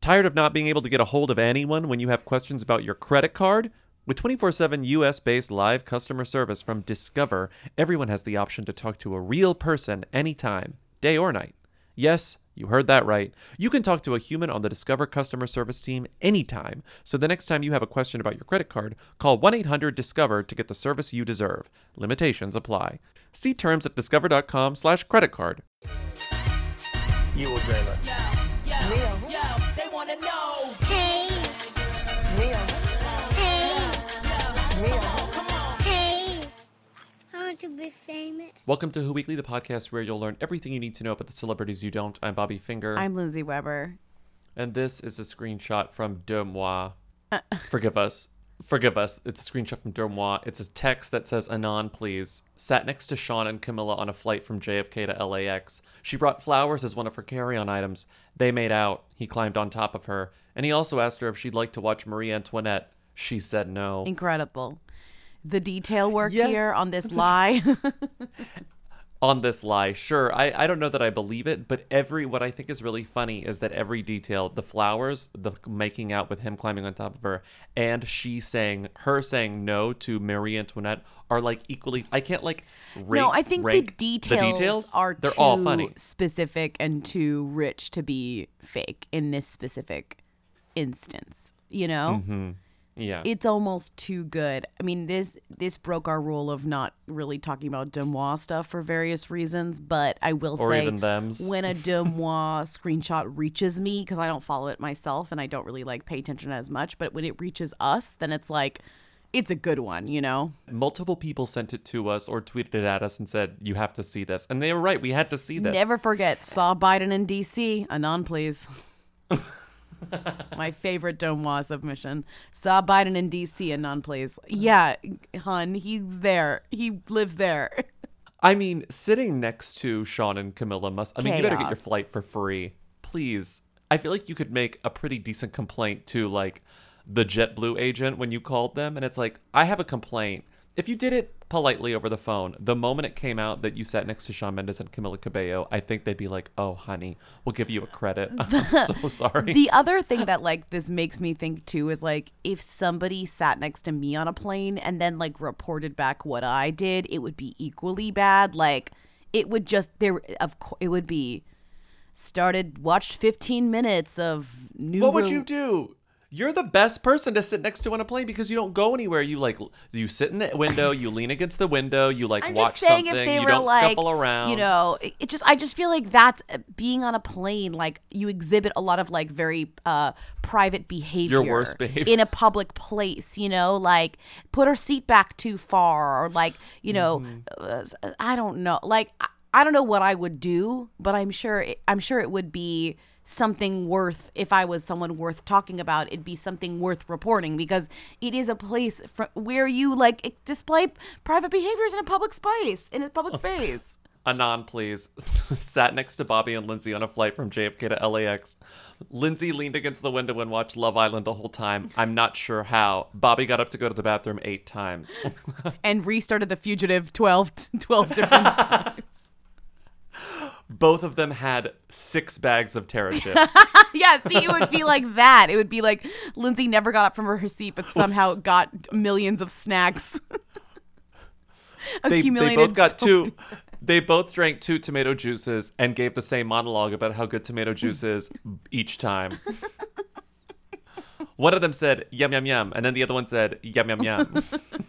Tired of not being able to get a hold of anyone when you have questions about your credit card? With 24/7 US-based live customer service from Discover, everyone has the option to talk to a real person anytime, day or night. Yes, you heard that right. You can talk to a human on the Discover customer service team anytime. So the next time you have a question about your credit card, call 1-800-DISCOVER to get the service you deserve. Limitations apply. See terms at discover.com/creditcard. You will dream it. Yo, they wanna know. Hey, Mia. hey, Mia. hey. I want to be famous. Welcome to Who Weekly, the podcast where you'll learn everything you need to know about the celebrities you don't. I'm Bobby Finger. I'm Lindsay Weber. And this is a screenshot from Deux Moi. Forgive us. It's a screenshot from Deux Moi. It's a text that says, Anon, please. Sat next to Sean and Camilla on a flight from JFK to LAX. She brought flowers as one of her carry-on items. They made out. He climbed on top of her. And he also asked her if she'd like to watch Marie Antoinette. She said no. Incredible. The detail work Yes. here on this lie. On this lie, sure. I don't know that I believe it, but what I think is really funny is that every detail, the flowers, the making out with him climbing on top of her, and her saying no to Marie Antoinette are like equally. I can't like rate. No, I think the rank details are they're too all funny. specific and too rich to be fake in this specific instance. You know? Mm-hmm. Yeah. It's almost too good. I mean, this broke our rule of not really talking about Deux Moi stuff for various reasons, but I will Or say even thems. when a Deux Moi screenshot reaches me, because I don't follow it myself and I don't really like pay attention as much, but when it reaches us, then it's like, it's a good one, you know? Multiple people sent it to us or tweeted it at us and said, you have to see this. And they were right. We had to see this. Never forget, saw Biden in D.C. Anon, please. My favorite Deux Moi submission. Saw Biden in D.C. Anon, please. Yeah, hun, he's there. He lives there. I mean, sitting next to Sean and Camilla you better get your Chaos. flight for free. Please. I feel like you could make a pretty decent complaint to, like, the JetBlue agent when you called them. And it's like, I have a complaint. If you did it politely over the phone, the moment it came out that you sat next to Shawn Mendes and Camila Cabello, I think they'd be like, oh, honey, we'll give you a credit. I'm so sorry. The other thing that, like, this makes me think, too, is, like, if somebody sat next to me on a plane and then, like, reported back what I did, it would be equally bad. Like, it would just, it would be watched 15 minutes of new. What would you do? You're the best person to sit next to on a plane because you don't go anywhere. You sit in the window, you lean against the window, you like I'm watch just saying something, if they you were don't like, scuffle around. you know, I just feel like that's being on a plane. Like you exhibit a lot of like very private behavior. Your worst behavior. In a public place. You know, like put her seat back too far, or like I don't know. Like I don't know what I would do, but I'm sure it would be something worth, if I was someone worth talking about, it'd be something worth reporting because it is a place where you like display private behaviors in a public space. Anon, please. Sat next to Bobby and Lindsay on a flight from JFK to LAX. Lindsay leaned against the window and watched Love Island the whole time. I'm not sure how. Bobby got up to go to the bathroom 8 times. And restarted The Fugitive 12 different times. Both of them had 6 bags of Terra chips. Yeah, see, it would be like that. It would be like Lindsay never got up from her seat, but somehow got millions of snacks. They Accumulated both got so two. They both drank 2 tomato juices and gave the same monologue about how good tomato juice is each time. One of them said yum yum yum, and then the other one said yum yum yum.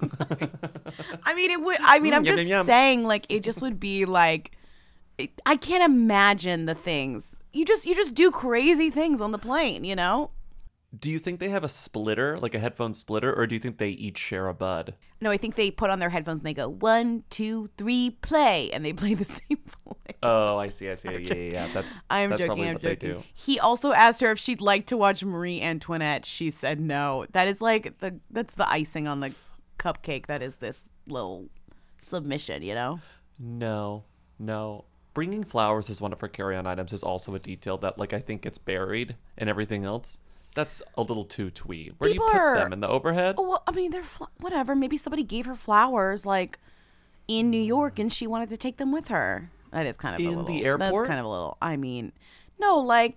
I mean, it would. I mean, I'm Yum, just yum, yum. saying, like, it just would be like, I can't imagine the things you just do crazy things on the plane, you know? Do you think they have a splitter, like a headphone splitter, or do you think they each share a bud? No, I think they put on their headphones and they go 1, 2, 3, play, and they play the same play. Oh, I see. Yeah. That's I'm that's joking. probably I'm what they joking. do. He also asked her if she'd like to watch Marie Antoinette. She said no. That is like that's the icing on the cupcake. That is this little submission, you know? No. Bringing flowers as one of her carry-on items is also a detail that, like, I think gets buried in everything else. That's a little too twee. Where do you People put are- them? In the overhead? Oh, well, I mean, they're whatever. Maybe somebody gave her flowers like in New York, and she wanted to take them with her. That is kind of a In little, the airport? That's kind of a little. I mean, no, like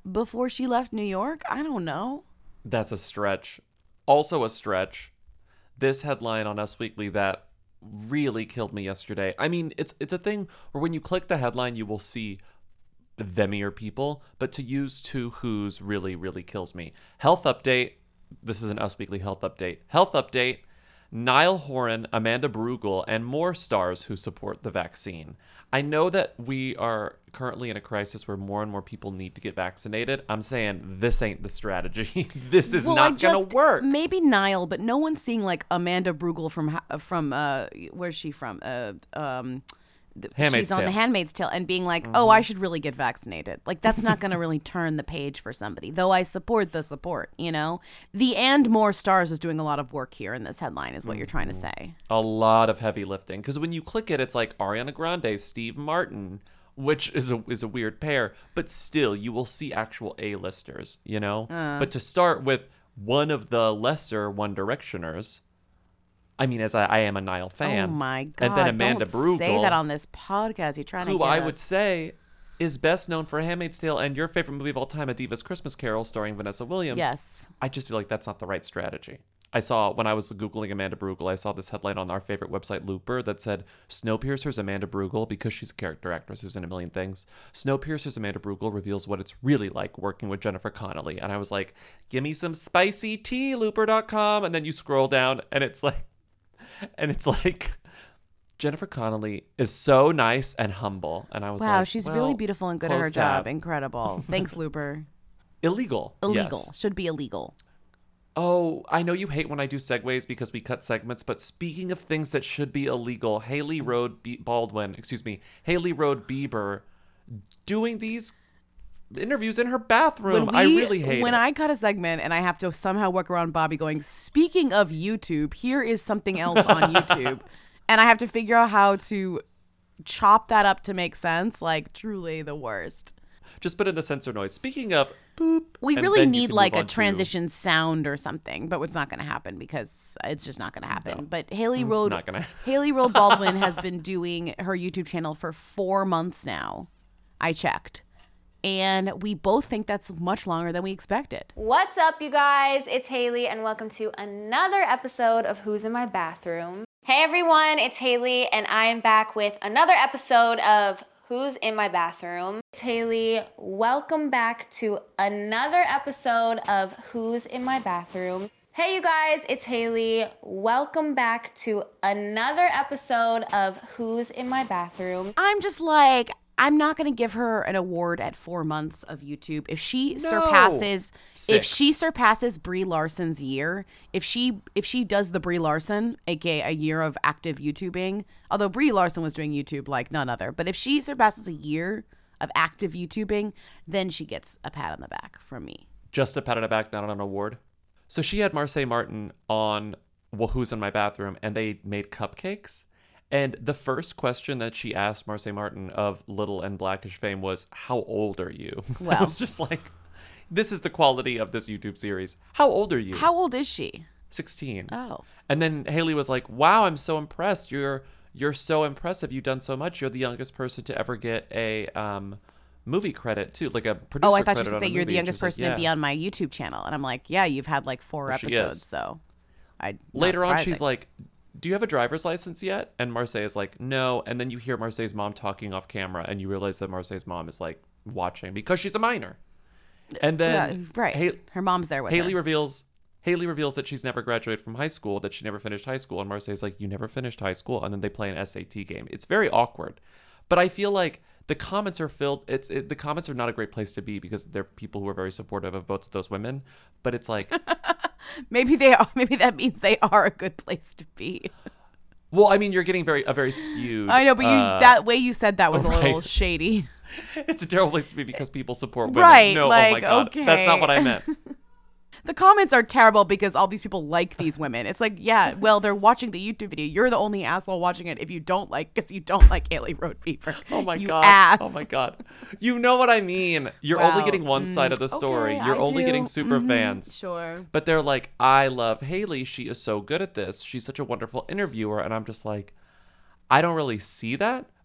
before she left New York? I don't know. That's a stretch. Also a stretch. This headline on Us Weekly that really killed me yesterday. I mean, it's a thing where when you click the headline, you will see themier people, but to use two who's really, really kills me. Health update. This is an Us Weekly health update. Health update. Niall Horan, Amanda Brugel, and more stars who support the vaccine. I know that we are currently in a crisis where more and more people need to get vaccinated. I'm saying this ain't the strategy. This is not going to work. Maybe Niall, but no one's seeing like Amanda Brugel from where's she from? She's on The Handmaid's Tale and being like, oh, I should really get vaccinated. Like, that's not going to really turn the page for somebody, though I support the support, you know? The and more stars is doing a lot of work here in this headline is what you're trying to say. A lot of heavy lifting. Because when you click it, it's like Ariana Grande, Steve Martin, which is a weird pair. But still, you will see actual A-listers, you know? But to start with one of the lesser One Directioners, I mean, as I am a Niall fan. Oh my God. And then Amanda Brugel. Say that on this podcast. You're trying to who get I us. would say is best known for Handmaid's Tale and your favorite movie of all time, A Diva's Christmas Carol, starring Vanessa Williams. Yes. I just feel like that's not the right strategy. I saw, when I was Googling Amanda Brugel, I saw this headline on our favorite website, Looper, that said, Snowpiercer's Amanda Brugel, because she's a character actress who's in a million things, Snowpiercer's Amanda Brugel reveals what it's really like working with Jennifer Connelly. And I was like, give me some spicy tea, Looper.com. And then you scroll down, and it's like, Jennifer Connelly is so nice and humble. And I was like, wow, she's really beautiful and good at her close job. tab. Incredible. Thanks, Looper. Illegal. Illegal. Yes. Should be illegal. Oh, I know you hate when I do segues because we cut segments, but speaking of things that should be illegal, Haley Road Bieber doing these interviews in her bathroom. I really hate when it. I cut a segment and I have to somehow work around Bobby going, speaking of YouTube, here is something else on YouTube. And I have to figure out how to chop that up to make sense. Like, truly the worst. Just put in the censor noise. Speaking of boop. We and really then you need can like move a on to- transition sound or something, but it's not going to happen because it's just not going to happen. No. But Haley It's Road not gonna- Haley Road Baldwin has been doing her YouTube channel for 4 months now. I checked. And we both think that's much longer than we expected. What's up, you guys? It's Haley, and welcome to another episode of Who's in My Bathroom. Hey everyone, it's Haley, and I am back with another episode of Who's in My Bathroom. It's Haley. Welcome back to another episode of Who's in My Bathroom. Hey you guys, it's Haley. Welcome back to another episode of Who's in My Bathroom. I'm just like, I'm not going to give her an award at 4 months of YouTube. If she surpasses, if 6. she surpasses Brie Larson's year, if she does the Brie Larson, aka a year of active YouTubing, although Brie Larson was doing YouTube like none other, but if she surpasses a year of active YouTubing, then she gets a pat on the back from me. Just a pat on the back, not an award. So she had Marseille Martin on Who's in My Bathroom, and they made cupcakes. And the first question that she asked Marseille Martin of Little and Blackish fame was, how old are you? Well. I was just like, this is the quality of this YouTube series. How old are you? How old is she? 16. Oh. And then Haley was like, wow, I'm so impressed. You're so impressive. You've done so much. You're the youngest person to ever get a movie credit, too. Like a producer Oh, I thought you credit should on say a you're the movie. And youngest she was person like, to be yeah. on my YouTube channel. And I'm like, yeah, you've had like 4 Well, she episodes. is. So Later on, she's surprising. like, do you have a driver's license yet? And Marseille is like, no. And then you hear Marseille's mom talking off camera, and you realize that Marseille's mom is like watching because she's a minor. And then yeah, right. Her mom's there with Haley her. reveals that she's never graduated from high school, that she never finished high school, and Marseille's like, you never finished high school, and then they play an SAT game. It's very awkward. But I feel like the comments are filled. The comments are not a great place to be because they're people who are very supportive of both of those women. But it's like, Maybe they are. Maybe that means they are a good place to be. well, I mean, you're getting a very skewed. I know, but that way you said that was a little right. shady. It's a terrible place to be because people support women. Right, No, oh like, my God. okay. That's not what I meant. The comments are terrible because all these people like these women. It's like, yeah, well, they're watching the YouTube video. You're the only asshole watching it if you don't like, because you don't like Haley Road Fever. Oh my you God. Ass. Oh my God. You know what I mean. You're only getting one side of the story. Okay, You're I only do. getting super fans. Sure. But they're like, I love Haley. She is so good at this. She's such a wonderful interviewer. And I'm just like, I don't really see that.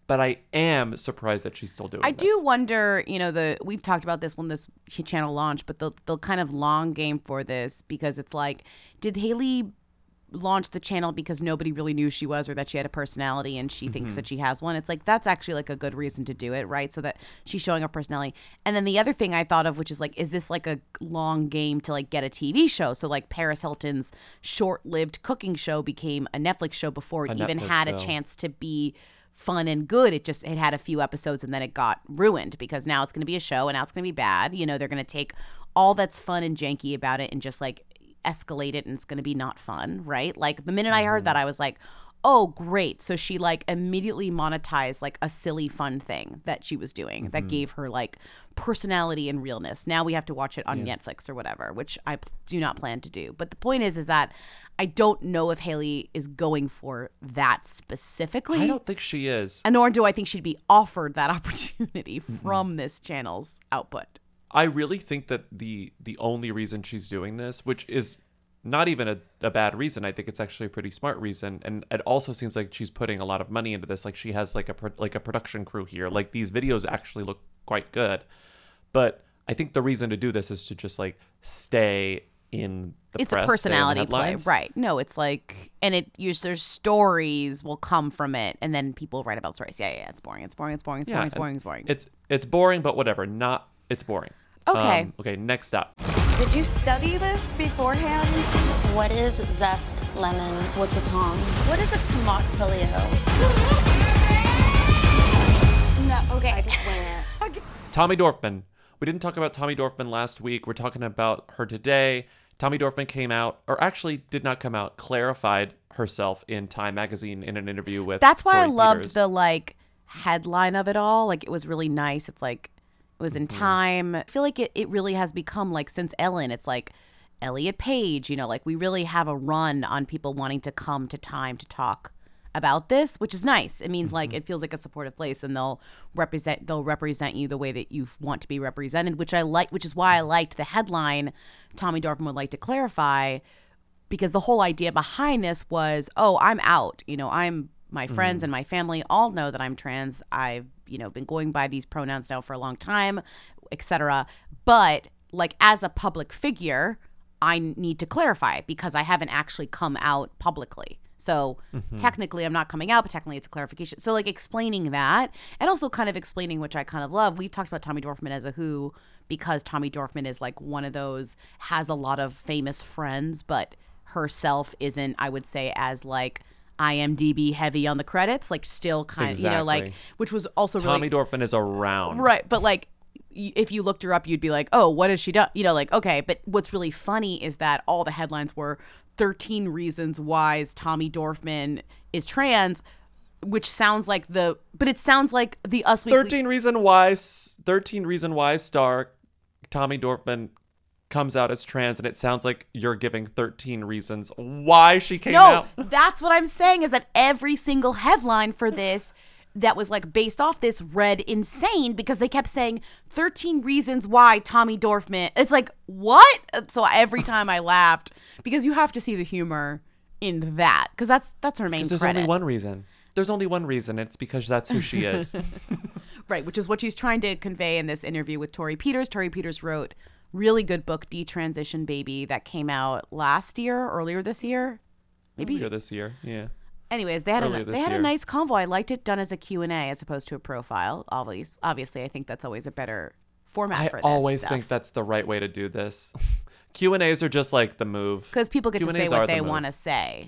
but I am surprised that she's still doing I this. do wonder, we've talked about this when this channel launched, but they'll kind of long game for this because it's like, did Haley launch the channel because nobody really knew she was or that she had a personality and she thinks that she has one? It's like, that's actually like a good reason to do it, right? So that she's showing her personality. And then the other thing I thought of, which is like, is this like a long game to like get a TV show? So like Paris Hilton's short-lived cooking show became a Netflix show before it even Netflix had a show. chance to be fun and good. It had a few episodes and then it got ruined because now it's going to be a show and now it's going to be bad. They're going to take all that's fun and janky about it and just like escalate it, and it's going to be not fun, right? Like the minute I heard that, I was like, oh, great. So she like immediately monetized like a silly fun thing that she was doing that gave her like personality and realness. Now we have to watch it on Netflix or whatever, which I do not plan to do. But the point is that I don't know if Haley is going for that specifically. I don't think she is. And nor do I think she'd be offered that opportunity from this channel's output. I really think that the only reason she's doing this, which is not even a bad reason, I think it's actually a pretty smart reason, and it also seems like she's putting a lot of money into this. Like she has like a production crew here. Like these videos actually look quite good, but I think the reason to do this is to just like stay in the It's press, a personality stay in the play, headlines. right? No, it's like, and there's stories will come from it, and then people write about stories. Yeah, it's boring. It's boring. It's boring. It's Yeah, boring. It's boring. It's boring, but whatever. It's boring. Okay. Okay. Next up. Did you study this beforehand? What is zest lemon? What's a tom? What is a tomatillo? No, okay. I just wing it. Tommy Dorfman. We didn't talk about Tommy Dorfman last week. We're talking about her today. Tommy Dorfman came out, or actually did not come out, clarified herself in Time magazine in an interview with That's why I Tori loved Peters. the like headline of it all. Like it was really nice. It's like it was in Time. I feel like it really has become like since Ellen, it's like Elliot Page, like we really have a run on people wanting to come to Time to talk about this, which is nice. It means like it feels like a supportive place, and they'll represent you the way that you want to be represented, which I like, which is why I liked the headline Tommy Dorfman would like to clarify, because the whole idea behind this was, oh, I'm out. My friends and my family all know that I'm trans. I've, been going by these pronouns now for a long time, etc. But like as a public figure, I need to clarify because I haven't actually come out publicly. So technically I'm not coming out, but technically it's a clarification. So like explaining that, and also kind of explaining, which I kind of love. We talked about Tommy Dorfman as a who because Tommy Dorfman is like one of those, has a lot of famous friends, but herself isn't, I would say, as like IMDb heavy on the credits, like still kind of, like, which was also Tommy really, Dorfman is around. right. But like, if you looked her up, you'd be like, oh, what has she done? Like, okay. But what's really funny is that all the headlines were 13 reasons why Tommy Dorfman is trans, which sounds like but it sounds like the Us Weekly. 13 Reason Why star Tommy Dorfman comes out as trans, and it sounds like you're giving 13 reasons why she came out. No, that's what I'm saying, is that every single headline for this that was like based off this read insane because they kept saying 13 reasons why Tommy Dorfman. It's like, what? So every time I laughed, because you have to see the humor in that, because that's her main There's credit. only one reason. There's only one reason. It's because that's who she is. Right, which is what she's trying to convey in this interview with Tori Peters. Tori Peters wrote really good book, Detransition Baby, that came out earlier this year. Maybe Earlier this year, yeah. Anyways, they had Earlier this a year. nice convo. I liked it done as a Q&A as opposed to a profile. Obviously, I think that's always a better format for I this always stuff. think that's the right way to do this. Q&As are just like the move. Because people get to Q&As say are what the they move. want to say,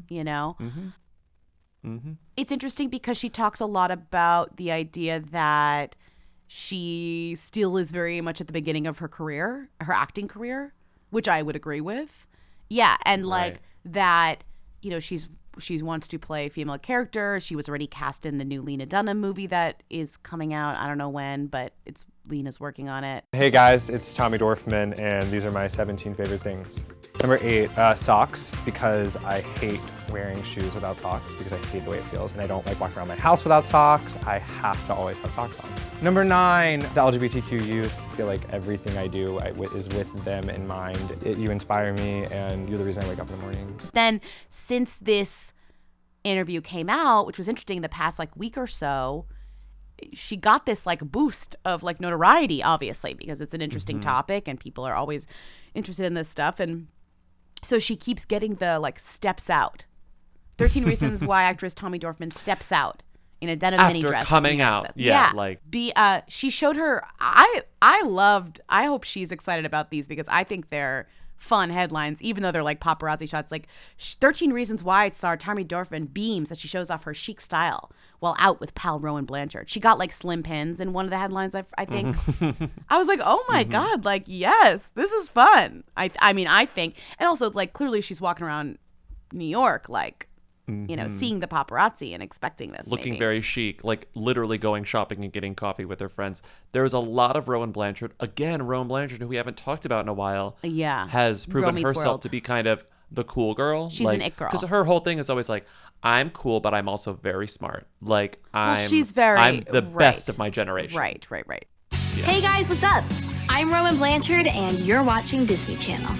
It's interesting because she talks a lot about the idea that she still is very much at the beginning of her career, her acting career, which I would agree with. Yeah, and like Right. that, she wants to play female characters. She was already cast in the new Lena Dunham movie that is coming out. I don't know when, but Lena's working on it. Hey guys, it's Tommy Dorfman, and these are my 17 favorite things. Number 8, socks, because I hate wearing shoes without socks because I hate the way it feels, and I don't like walking around my house without socks. I have to always have socks on. Number 9, the LGBTQ youth. I feel like everything I do is with them in mind. You inspire me, and you're the reason I wake up in the morning. Then since this interview came out, which was interesting, the past like week or so, she got this like boost of like notoriety, obviously, because it's an interesting topic and people are always interested in this stuff. And so she keeps getting the like steps out. 13 Reasons Why actress Tommy Dorfman steps out in a denim mini dress. After coming out. Yeah. Like. She showed her, I hope she's excited about these because I think they're fun headlines, even though they're like paparazzi shots. Like 13 Reasons Why star Tommy Dorfman beams as she shows off her chic style while out with pal Rowan Blanchard. She got like slim pins in one of the headlines, I think. I was like, oh my God, like, yes, this is fun. I mean, I think. And also, it's like, clearly she's walking around New York, like, you know, seeing the paparazzi and expecting this. Looking very chic, like literally going shopping and getting coffee with her friends. There's a lot of Rowan Blanchard. Again, Rowan Blanchard, who we haven't talked about in a while, has proven herself to be kind of the cool girl. She's an it girl. Because her whole thing is always like, I'm cool, but I'm also very smart. Like, I'm the best of my generation. Right. Yeah. Hey guys, what's up? I'm Rowan Blanchard, and you're watching Disney Channel.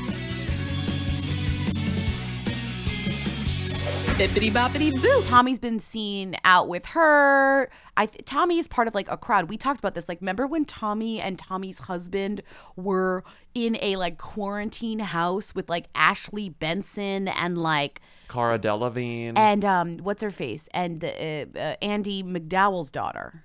Bippity boppity boo. Tommy's been seen out with her. Tommy is part of like a crowd. We talked about this. Like, remember when Tommy and Tommy's husband were in a like quarantine house with like Ashley Benson and like Cara Delevingne and what's her face and Andy McDowell's daughter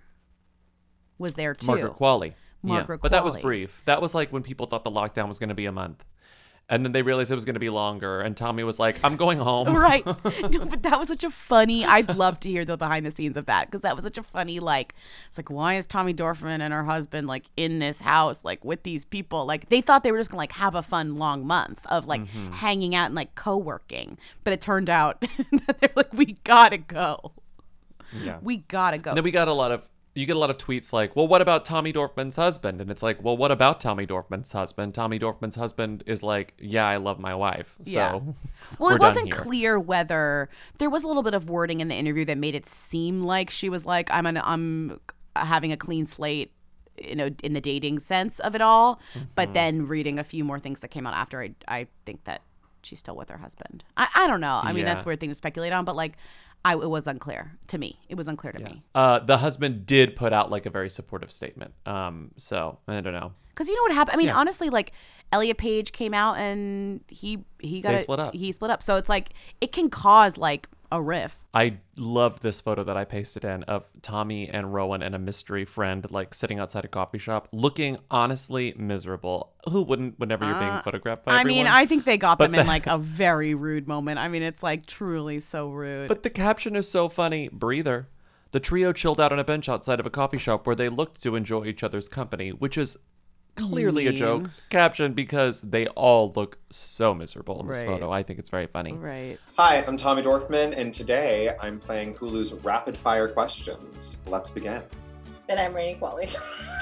was there too. Margaret Qualley. Margaret Qualley. But that was Qualley. brief. That was like when people thought the lockdown was going to be a month. And then they realized it was going to be longer. And Tommy was like, I'm going home. Right. No, but that was such a funny, I'd love to hear the behind the scenes of that. Because that was such a funny, like, it's like, why is Tommy Dorfman and her husband, like, in this house, like, with these people? Like, they thought they were just going to, like, have a fun long month of, like, hanging out and, like, co-working. But it turned out that they're like, we got to go. Yeah. We got to go. And then you get a lot of tweets like, well, what about Tommy Dorfman's husband? And it's like, well, what about Tommy Dorfman's husband? Tommy Dorfman's husband is like, yeah, I love my wife. So yeah. Well, it wasn't clear whether there was a little bit of wording in the interview that made it seem like she was like, I'm having a clean slate, you know, in the dating sense of it all. But then reading a few more things that came out after, I think that she's still with her husband. I don't know. I mean, that's a weird thing to speculate on, but like, it was unclear to me. It was unclear to me. The husband did put out like a very supportive statement. So I don't know. Because you know what happened? I mean, honestly, like Elliot Page came out and he split up. He split up. So it's like it can cause like a rift. I loved this photo that I pasted in of Tommy and Rowan and a mystery friend like sitting outside a coffee shop looking honestly miserable. Who wouldn't whenever you're being photographed by everyone? I mean, I think they got them in like a very rude moment. I mean, it's like truly so rude. But the caption is so funny. Breather. The trio chilled out on a bench outside of a coffee shop where they looked to enjoy each other's company, which is clearly a joke caption because they all look so miserable in this photo. I think it's very funny. Right. Hi, I'm Tommy Dorfman, and today I'm playing Hulu's Rapid Fire Questions. Let's begin. And I'm Rainey Qualley.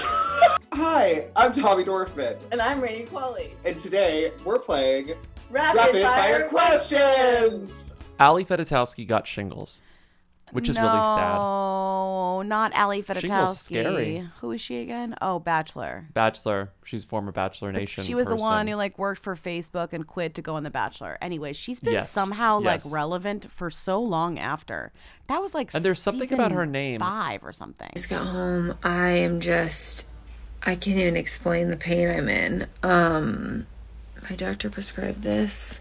Hi, I'm Tommy Dorfman. And I'm Rainey Qualley. And today we're playing Rapid Fire Questions! Ali Fedotowsky got shingles, which is really sad. No, not Ali Fedotowsky. Shingles scary. Who is she again? Oh, Bachelor. Bachelor. She's former Bachelor Nation. She was the person. one who like worked for Facebook and quit to go on The Bachelor. Anyway, she's been somehow like relevant for so long after. That was like and there's something about her name 5 or something. I just got home. I can't even explain the pain I'm in. My doctor prescribed this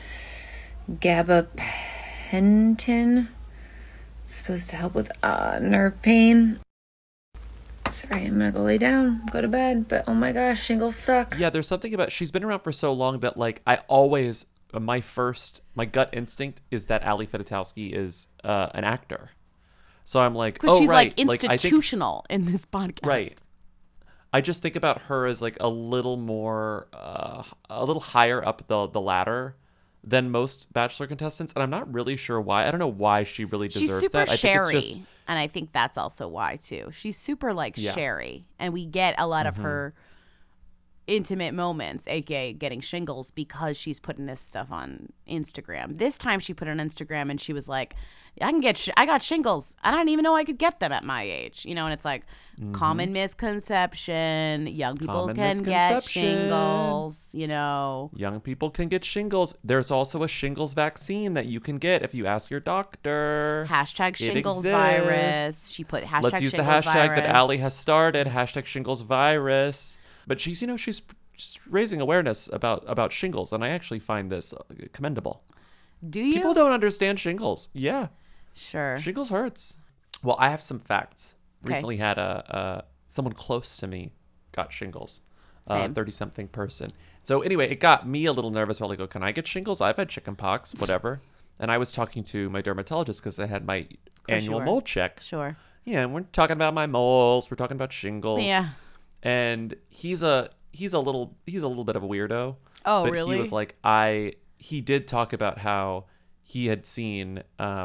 gabapentin. It's supposed to help with nerve pain. Sorry, I'm gonna go lay down, go to bed, but oh my gosh, shingles suck. Yeah, there's something about she's been around for so long that like I always my gut instinct is that Ali Fedotowsky is an actor. So I'm like, because she's right. like institutional in this podcast. Right. I just think about her as like a little more a little higher up the ladder than most Bachelor contestants, and I'm not really sure why. I don't know why she really deserves that. She's super I Sherry, think it's just... and I think that's also why too. She's super like Sherry, and we get a lot of her intimate moments, aka getting shingles, because she's putting this stuff on Instagram. This time she put it on Instagram and she was like, I got shingles. I didn't even know I could get them at my age, you know. And it's like common misconception. Young people can get shingles, you know. Young people can get shingles. There's also a shingles vaccine that you can get if you ask your doctor. Hashtag shingles virus. She put hashtag Let's use the shingles hashtag virus. that Allie has started. Hashtag shingles virus. But she's raising awareness about shingles, and I actually find this commendable. Do you? People don't understand shingles. Yeah. Sure. Shingles hurts. Well, I have some facts. Okay. Recently had someone close to me got shingles. 30-something person. So anyway, it got me a little nervous about like, oh, can I get shingles? I've had chicken pox, whatever. And I was talking to my dermatologist because I had my annual mole check. Sure. Yeah, and we're talking about my moles. We're talking about shingles. Yeah. And he's a little bit of a weirdo. Oh, but really? He was like, he did talk about how he had seen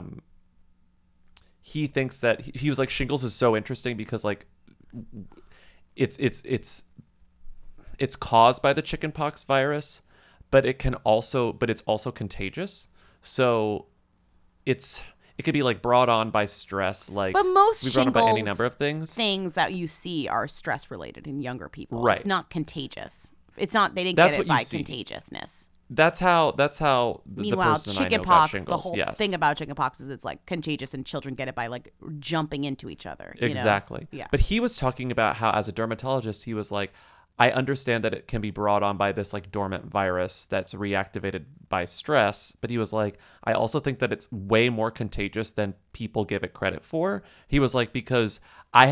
he thinks that he was like, shingles is so interesting because like it's caused by the chickenpox virus, but it's also contagious. So it could be like brought on by stress, like, but most we brought on by shingles any number of things that you see are stress related in younger people. Right. It's not contagious. It's not, they didn't That's get what it by you see. Contagiousness. That's how the Meanwhile, person I know got chickenpox, shingles. the whole Yes. thing about chickenpox is it's like contagious and children get it by like jumping into each other. You know? Exactly. Yeah. But he was talking about how, as a dermatologist, he was like, I understand that it can be brought on by this like dormant virus that's reactivated by stress. But he was like, I also think that it's way more contagious than people give it credit for. He was like, because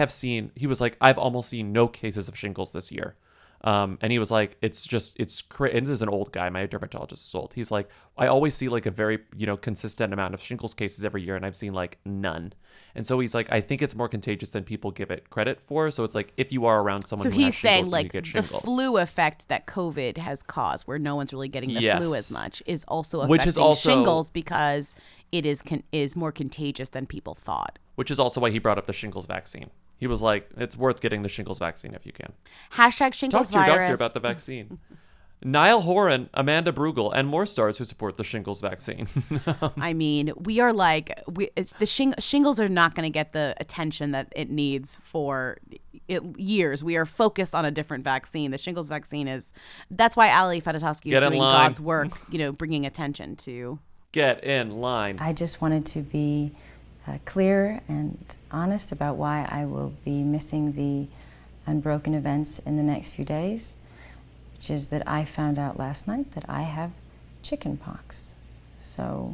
I've almost seen no cases of shingles this year. And he was like, and this is an old guy. My dermatologist is old. He's like, I always see like a very, consistent amount of shingles cases every year. And I've seen like none. And so he's like, I think it's more contagious than people give it credit for. So it's like, if you are around someone So who has he's saying shingles, like you get the shingles. flu effect that COVID has caused, where no one's really getting the Yes. flu as much, is also Which affecting is also- shingles because it is more contagious than people thought. Which is also why he brought up the shingles vaccine. He was like, it's worth getting the shingles vaccine if you can. Hashtag shingles Talk to your virus. doctor about the vaccine. Niall Horan, Amanda Brugel, and more stars who support the shingles vaccine. I mean, we are like, shingles are not going to get the attention that it needs for years. We are focused on a different vaccine. The shingles vaccine that's why Ali Fedotowsky is doing God's work, bringing attention to. Get in line. I just wanted to be clear and honest about why I will be missing the Unbroken events in the next few days, which is that I found out last night that I have chickenpox. So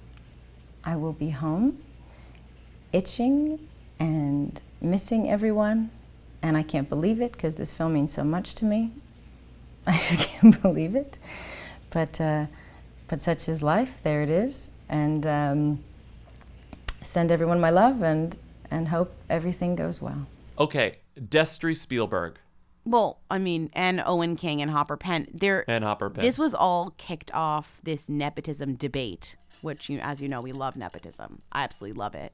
I will be home, itching and missing everyone, and I can't believe it because this film means so much to me. I just can't believe it. But such is life. There it is. And send everyone my love and hope everything goes well. Okay, Destry Spielberg. Well, I mean, and Owen King and Hopper Penn. This was all kicked off, this nepotism debate, which, as you know, we love nepotism. I absolutely love it.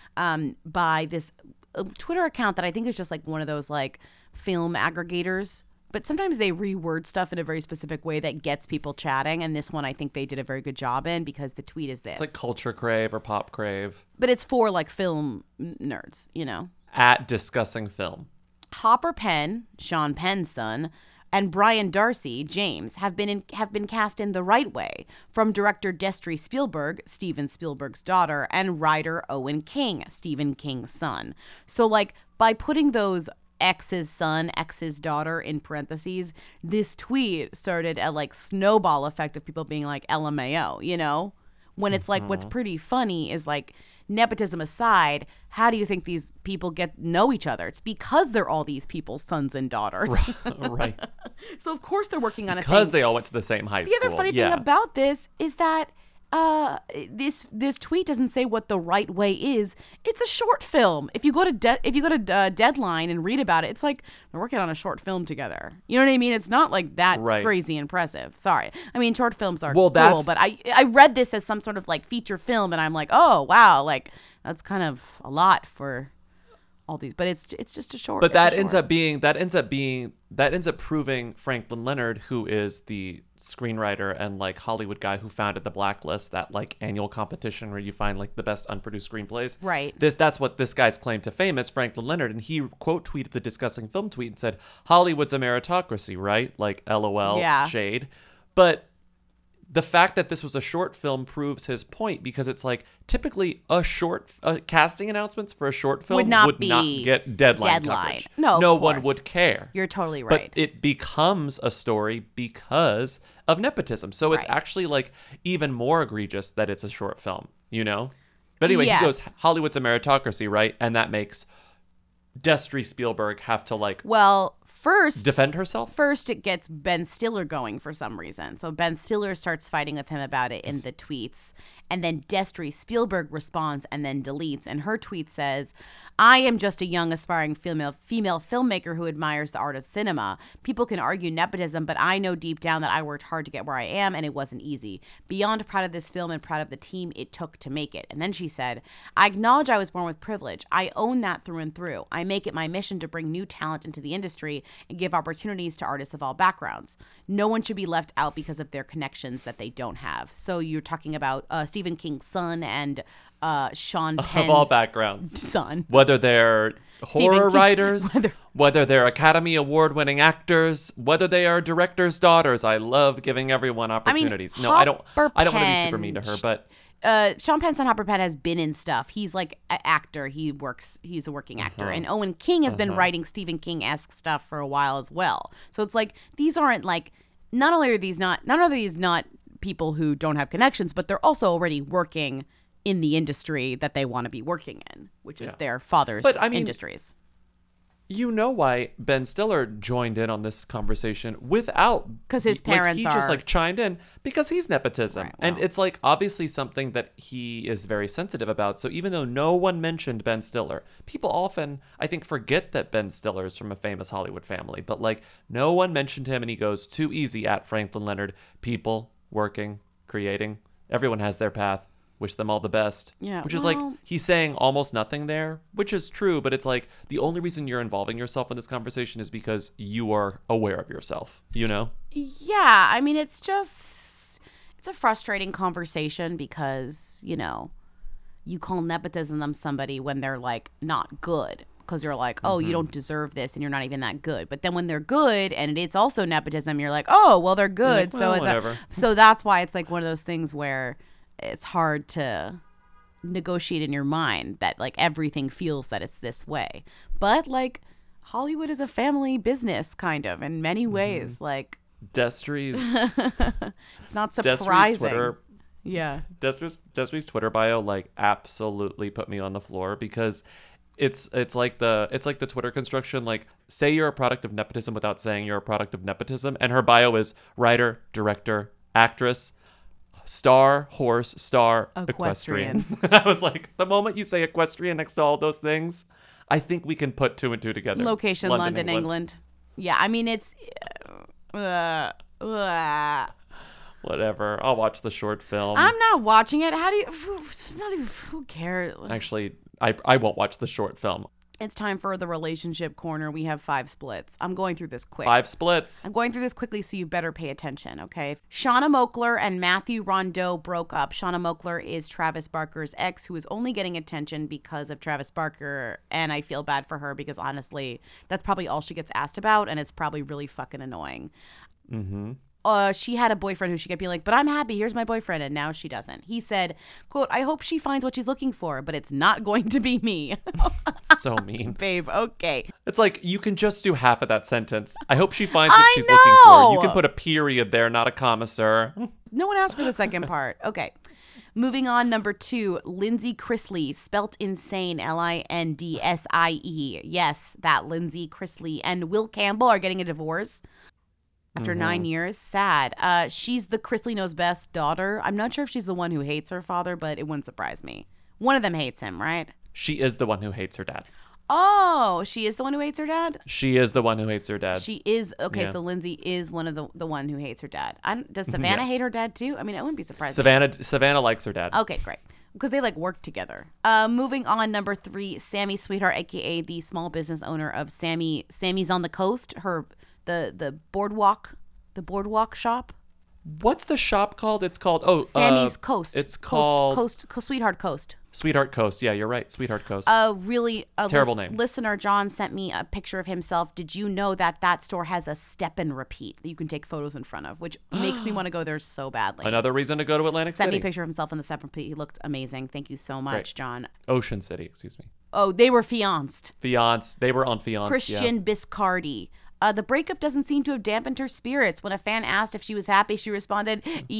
By this Twitter account that I think is just like one of those like film aggregators. But sometimes they reword stuff in a very specific way that gets people chatting. And this one, I think they did a very good job in, because the tweet is this. It's like Culture Crave or Pop Crave. But it's for like film nerds, At Discussing Film. Hopper Penn, Sean Penn's son, and Brian Darcy, James, have been cast in The Right Way from director Destry Spielberg, Steven Spielberg's daughter, and writer Owen King, Stephen King's son. So like by putting those ex's son, ex's daughter in parentheses, this tweet started a like snowball effect of people being like LMAO, when it's like what's pretty funny is like, nepotism aside, how do you think these people know each other? It's because they're all these people's sons and daughters. Right. So of course they're working on because a thing. they all went to the same high school. The other funny thing about this is that this tweet doesn't say what The Right Way is. It's a short film. If you go to Deadline and read about it, it's like they're working on a short film together. You know what I mean? It's not like that crazy impressive. Sorry. I mean, short films are cool, but I read this as some sort of like feature film, and I'm like, oh wow, like that's kind of a lot for all these, but it's just a short. But it's a that short. ends up proving Franklin Leonard, who is the screenwriter and like Hollywood guy who founded the Blacklist, that like annual competition where you find like the best unproduced screenplays. Right. That's what this guy's claim to fame is, Franklin Leonard, and he quote tweeted the Discussing Film tweet and said, "Hollywood's a meritocracy, right? Like LOL, Yeah. shade." But the fact that this was a short film proves his point, because it's like typically casting announcements for a short film Would not be get deadline coverage. No, no of one course. would care. You're totally right. But it becomes a story because of nepotism. So it's Right. actually like even more egregious that it's a short film, you know? But anyway, Yes. he goes, Hollywood's a meritocracy, right? And that makes Destry Spielberg have to like Well, first defend herself. First, it gets Ben Stiller going for some reason. So Ben Stiller starts fighting with him about it in the tweets. And then Destry Spielberg responds and then deletes. And her tweet says, "I am just a young aspiring female filmmaker who admires the art of cinema. People can argue nepotism, but I know deep down that I worked hard to get where I am, and it wasn't easy. Beyond proud of this film and proud of the team it took to make it." And then she said, "I acknowledge I was born with privilege. I own that through and through. I make it my mission to bring new talent into the industry and give opportunities to artists of all backgrounds. No one should be left out because of their connections that they don't have." So you're talking about Stephen King's son and Sean Penn's Of all backgrounds. son. Whether they're Stephen horror King- writers, whether they're Academy Award-winning actors, whether they are directors' daughters. I love giving everyone opportunities. I don't want to be super mean to her, but Sean Penn's son Hopper Penn has been in stuff. He's like an actor. He's a working actor. And Owen King has been writing Stephen King-esque stuff for a while as well. So it's like these aren't like not only are these not people who don't have connections, but they're also already working in the industry that they want to be working in, which is their father's industries. You know why Ben Stiller joined in on this conversation without... Because his parents he just like chimed in because he's nepotism. Right, and it's like obviously something that he is very sensitive about. So even though no one mentioned Ben Stiller, people often, I think, forget that Ben Stiller is from a famous Hollywood family. But like no one mentioned him, and he goes too easy at Franklin Leonard. People working, creating, everyone has their path. Wish them all the best. Yeah, which is like he's saying almost nothing there, which is true, but it's like the only reason you're involving yourself in this conversation is because you are aware of yourself, you know? Yeah, I mean it's a frustrating conversation because, you know, you call nepotism somebody when they're like not good because you're like, oh, you don't deserve this and you're not even that good. But then when they're good and it's also nepotism, you're like, oh, well, they're good. Well, so whatever. So that's why it's like one of those things where it's hard to negotiate in your mind that like everything feels that it's this way. But like Hollywood is a family business kind of in many ways. Like Destry's it's not surprising. Twitter, yeah. Destry's Twitter bio like absolutely put me on the floor because it's like the Twitter construction, like say you're a product of nepotism without saying you're a product of nepotism, and her bio is writer, director, actress, star, horse, star, equestrian. I was like, the moment you say equestrian next to all those things, I think we can put two and two together. Location, London, England. Yeah, I mean, it's... Whatever. I'll watch the short film. I'm not watching it. How do you... Who cares? Actually, I won't watch the short film. It's time for the relationship corner. We have 5 splits. I'm going through this quick. 5 splits. I'm going through this quickly, so you better pay attention, okay? Shauna Moakler and Matthew Rondeau broke up. Shauna Moakler is Travis Barker's ex, who is only getting attention because of Travis Barker, and I feel bad for her because, honestly, that's probably all she gets asked about, and it's probably really fucking annoying. Mm-hmm. She had a boyfriend who she kept being like, but I'm happy, here's my boyfriend, and now she doesn't. He said, quote, "I hope she finds what she's looking for, but it's not going to be me." So mean. Babe, okay. It's like, you can just do half of that sentence. I hope she finds what she's looking for. You can put a period there, not a comma, sir. No one asked for the second part. Okay. Moving on, number 2, Lindsay Chrisley, spelt insane, Lindsie. Yes, that Lindsay Chrisley and Will Campbell are getting a divorce. After 9 years, sad. She's the Chrisley Knows Best daughter. I'm not sure if she's the one who hates her father, but it wouldn't surprise me. One of them hates him, right? She is the one who hates her dad. Oh, she is the one who hates her dad? She is the one who hates her dad. She is. Okay, Yeah. so Lindsay is one of the one who hates her dad. Does Savannah Yes. hate her dad too? I mean, I wouldn't be surprised. Savannah likes her dad. Okay, great. because they like work together. Moving on, number 3, Sammy Sweetheart, aka the small business owner of Sammy's on the Coast, the boardwalk shop. What's the shop called? It's called Sammy's Coast. It's called Coast Sweetheart Coast. Sweetheart Coast. Yeah, you're right. Sweetheart Coast. Really terrible name. Listener John sent me a picture of himself. Did you know that store has a step and repeat that you can take photos in front of, which makes me want to go there so badly. Another reason to go to Atlantic Sent City. me a picture of himself in the step and repeat. He looked amazing. Thank you so much, Great. John. Ocean City, excuse me. Oh, they were fianced. They were on fianced. Christian Biscardi. The breakup doesn't seem to have dampened her spirits. When a fan asked if she was happy, she responded,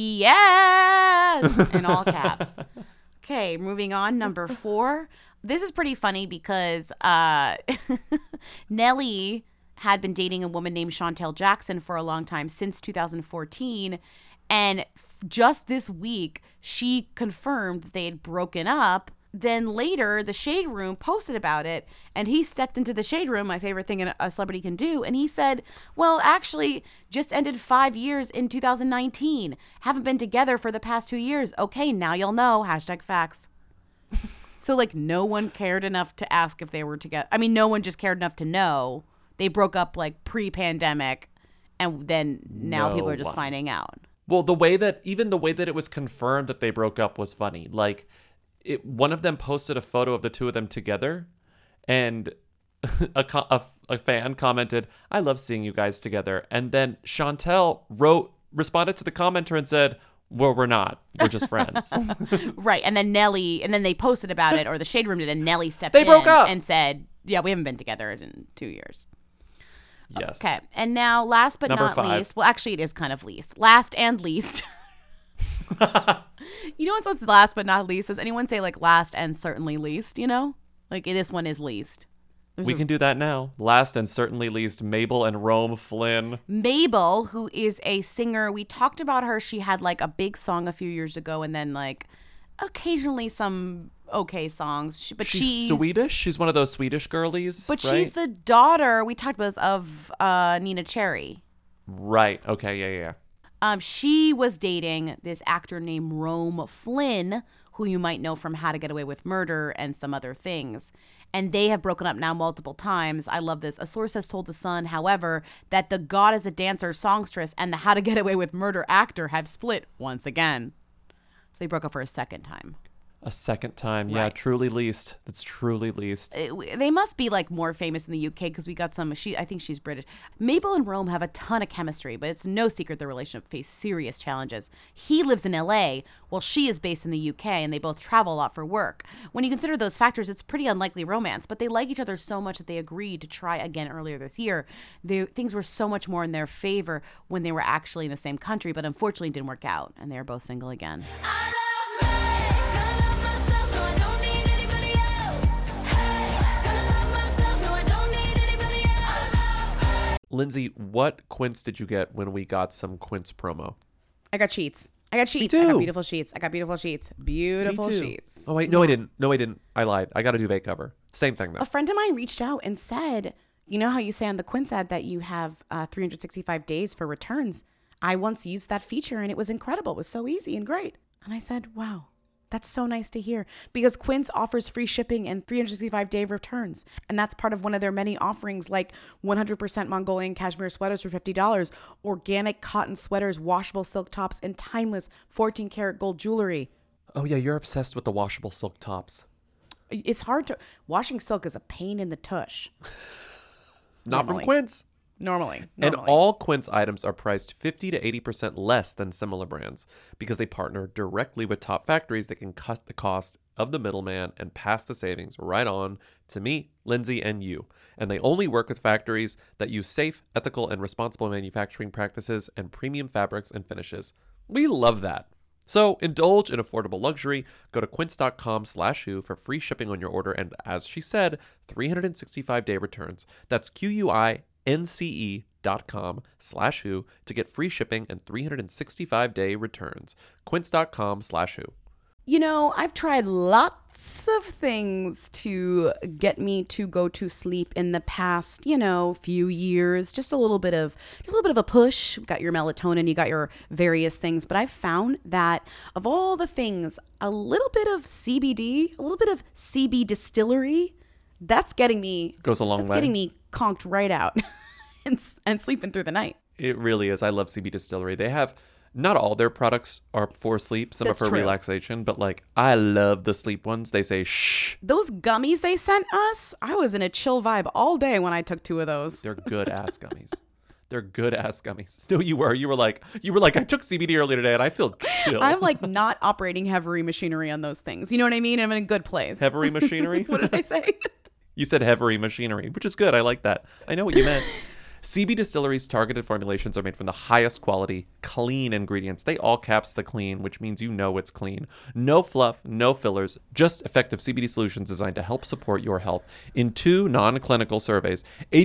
yes, in all caps. Okay, moving on. Number 4. This is pretty funny because Nelly had been dating a woman named Chantel Jackson for a long time, since 2014. And just this week, she confirmed that they had broken up. Then later, the Shade Room posted about it, and he stepped into the Shade Room, my favorite thing a celebrity can do, and he said, well, actually, just ended 5 years in 2019. Haven't been together for the past 2 years. Okay, now you'll know. #facts. So, like, no one cared enough to ask if they were together. I mean, no one just cared enough to know. They broke up, like, pre-pandemic, and then now people are just finding out. Well, the way that it was confirmed that they broke up was funny. Like, one of them posted a photo of the two of them together, and a fan commented, "I love seeing you guys together." And then Chantel responded to the commenter and said, "Well, we're not. We're just friends." Right. And then they posted about it, or the Shade Room did, and Nelly stepped They in broke up and said, "Yeah, we haven't been together in 2 years." Yes. Okay. And now, last but Number not 5. least, well, actually, it is kind of least. Last and least. You know what's last but not least? Does anyone say like last and certainly least, you know? Like this one is least. We can do that now. Last and certainly least, Mabel and Rome Flynn. Mabel, who is a singer. We talked about her. She had like a big song a few years ago, and then like occasionally some okay songs. But she's Swedish. She's one of those Swedish girlies. But right? she's the daughter, we talked about this, of Nina Cherry. Right. Okay. Yeah. She was dating this actor named Rome Flynn, who you might know from How to Get Away with Murder and some other things. And they have broken up now multiple times. I love this. A source has told The Sun, however, that the God is a Dancer songstress and the How to Get Away with Murder actor have split once again. So they broke up for a second time. A second time. Yeah, Right. truly least. That's truly least. They must be like more famous in the UK because we got some. I think she's British. Mabel and Rome have a ton of chemistry, but it's no secret their relationship faced serious challenges. He lives in LA while she is based in the UK, and they both travel a lot for work. When you consider those factors, it's pretty unlikely romance, but they like each other so much that they agreed to try again earlier this year. Things were so much more in their favor when they were actually in the same country, but unfortunately didn't work out, and they are both single again. Lindsay, what Quince did you get when we got some Quince promo? I got sheets. I got too. beautiful sheets. Beautiful sheets. Oh, wait. No, I didn't. I lied. I got a duvet cover. Same thing, though. A friend of mine reached out and said, you know how you say on the Quince ad that you have 365 days for returns? I once used that feature and it was incredible. It was so easy and great. And I said, wow, that's so nice to hear, because Quince offers free shipping and 365-day returns. And that's part of one of their many offerings, like 100% Mongolian cashmere sweaters for $50, organic cotton sweaters, washable silk tops, and timeless 14-karat gold jewelry. Oh, yeah, you're obsessed with the washable silk tops. It's hard to... Washing silk is a pain in the tush. Not from Quince. Normally. And all Quince items are priced 50 to 80% less than similar brands because they partner directly with top factories that can cut the cost of the middleman and pass the savings right on to me, Lindsay, and you. And they only work with factories that use safe, ethical, and responsible manufacturing practices and premium fabrics and finishes. We love that. So indulge in affordable luxury. Go to quince.com/who for free shipping on your order. And as she said, 365-day returns. That's QUINCE.com/who to get free shipping and 365-day returns. Quince.com/who. You know, I've tried lots of things to get me to go to sleep in the past, few years. Just a little bit of a push. You got your melatonin, you got your various things, but I've found that of all the things, a little bit of CBD, a little bit of CB distillery, that's getting me goes a long way. That's getting me conked right out and sleeping through the night. It really is. I love CB Distillery. They have not all their products are for sleep. Some That's are for true. relaxation, but like I love the sleep ones. They say shh. Those gummies they sent us, I was in a chill vibe all day when I took 2 of those. They're good ass gummies. They're good ass gummies. No, you were. You were like, I took CBD earlier today and I feel chill. I'm like not operating heavy machinery on those things. You know what I mean? I'm in a good place. Heavy machinery? What did I say? You said heavy machinery, which is good. I like that. I know what you meant. CB Distillery's targeted formulations are made from the highest quality, clean ingredients. They all caps the clean, which means you know it's clean. No fluff, no fillers, just effective CBD solutions designed to help support your health. In 2 non-clinical surveys,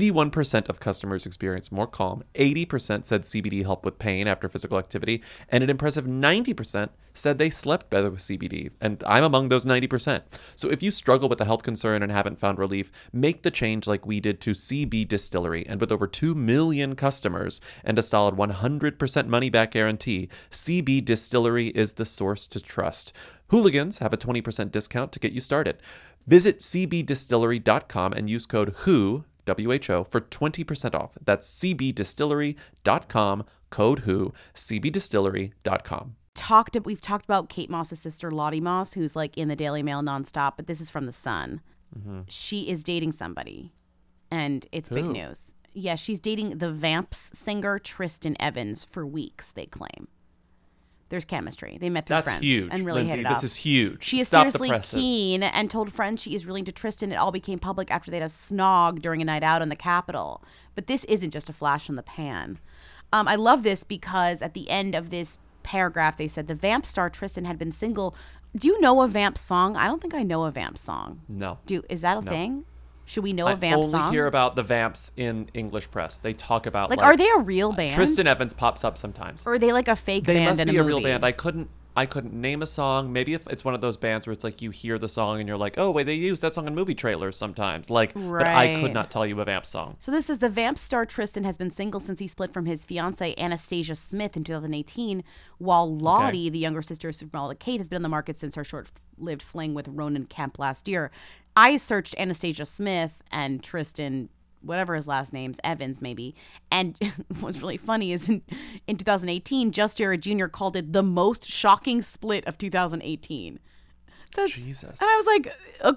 81% of customers experienced more calm, 80% said CBD helped with pain after physical activity, and an impressive 90% said they slept better with CBD, and I'm among those 90%. So if you struggle with a health concern and haven't found relief, make the change like we did to CB Distillery, and with over 2 million customers and a solid 100% money-back guarantee, CB Distillery is the source to trust. Hooligans have a 20% discount to get you started. Visit cbdistillery.com and use code WHO, WHO, for 20% off. That's cbdistillery.com, code WHO, cbdistillery.com. We've talked about Kate Moss's sister Lottie Moss, who's like in the Daily Mail nonstop, but this is from The Sun. Mm-hmm. She is dating somebody, and it's big news. Yeah, she's dating the Vamps singer Tristan Evans for weeks, they claim. There's chemistry. They met through friends huge. and really Lindsay, hit it off. This is huge. She is Stop the seriously presses. keen and told friends she is really into Tristan. It all became public after they had a snog during a night out in the Capitol. But this isn't just a flash in the pan. I love this because at the end of this paragraph, they said the Vamp star Tristan had been single. Do you know a Vamp song? I don't think I know a Vamp song. No. Is that a thing? Should we know a Vamp song? I only hear about the Vamps in English press. They talk about like are they a real band? Tristan Evans pops up sometimes. Or are they like a fake They band must in be a a real movie? band. I couldn't name a song. Maybe if it's one of those bands where it's like you hear the song and you're like, oh wait, they use that song in movie trailers sometimes. Like, but I could Right. not tell you a Vamp song. So this is the Vamp star Tristan has been single since he split from his fiancée Anastasia Smith in 2018, while Lottie, the younger sister of Supermodel Kate, has been on the market since her short-lived fling with Ronan Kemp last year. I searched Anastasia Smith and Tristan, whatever his last name's, Evans maybe. And what's really funny is in 2018, Just Jared Jr. called it the most shocking split of 2018. So, Jesus. And I was like,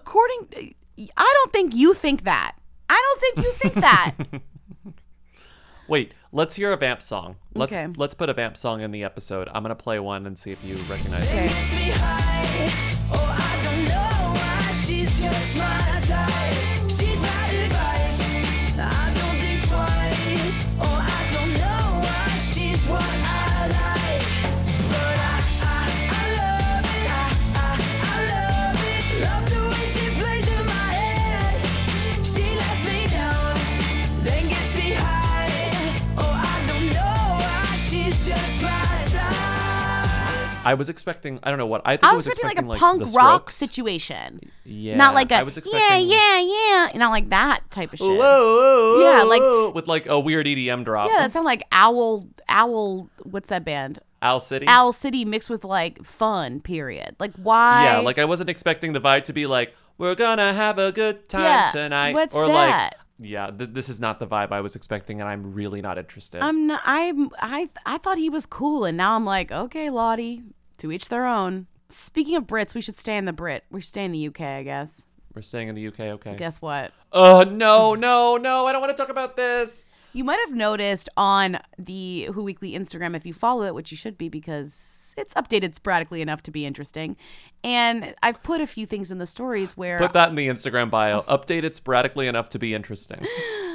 I don't think you think that. I don't think you think that. Wait, let's hear a Vamp song. Okay. Let's put a Vamp song in the episode. I'm gonna play one and see if you recognize Okay. it. She's just my type. She's my device. I don't think twice. Oh, I don't know why she's what I like. But I love it. I love it. Love the way she plays in my head. She lets me down, then gets me high. Oh, I don't know why she's just my type. I was expecting, I don't know what, I think I I was was expecting like a the punk rock Strokes. situation. Yeah. Not like I a was expecting, yeah, not like that type of shit. Whoa, Yeah, like with like a weird EDM drop. yeah, that sounds like Owl. What's that band? Owl City. Owl City mixed with like fun. Period. Like why? Yeah, like I wasn't expecting the vibe to be like, we're gonna have a good time Yeah, tonight. what's or that? like, yeah, this is not the vibe I was expecting, and I'm really not interested. I'm not. I thought he was cool, and now I'm like, okay, Lottie. To each their own. Speaking of Brits, we should stay in the Brit. We should stay in the UK, I guess. We're staying in the UK, okay. Guess what? Oh, no, I don't want to talk about this. You might have noticed on the Who Weekly Instagram, if you follow it, which you should be because it's updated sporadically enough to be interesting. And I've put a few things in the stories where... Put that in the Instagram bio. Updated sporadically enough to be interesting.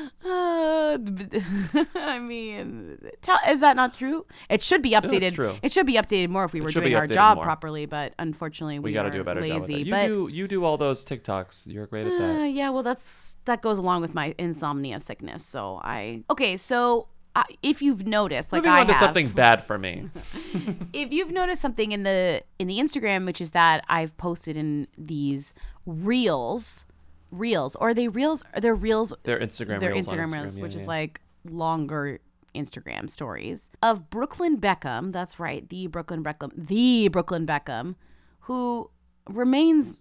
I mean, is that not true? It should be updated. It's true. It should be updated more if we were should doing be our updated job more. properly, but unfortunately We we got to are do a better job with lazy. that. You do all those TikToks. You're great at that. Yeah, well, that goes along with my insomnia sickness. So if you've noticed, like Moving I on to have, something bad for me. if you've noticed something in the Instagram, which is that I've posted in these reels, or they reels, they're reels, Their Instagram their reels on Instagram Instagram, reels, yeah, which is yeah. like longer Instagram stories of Brooklyn Beckham. That's right, the Brooklyn Beckham, who remains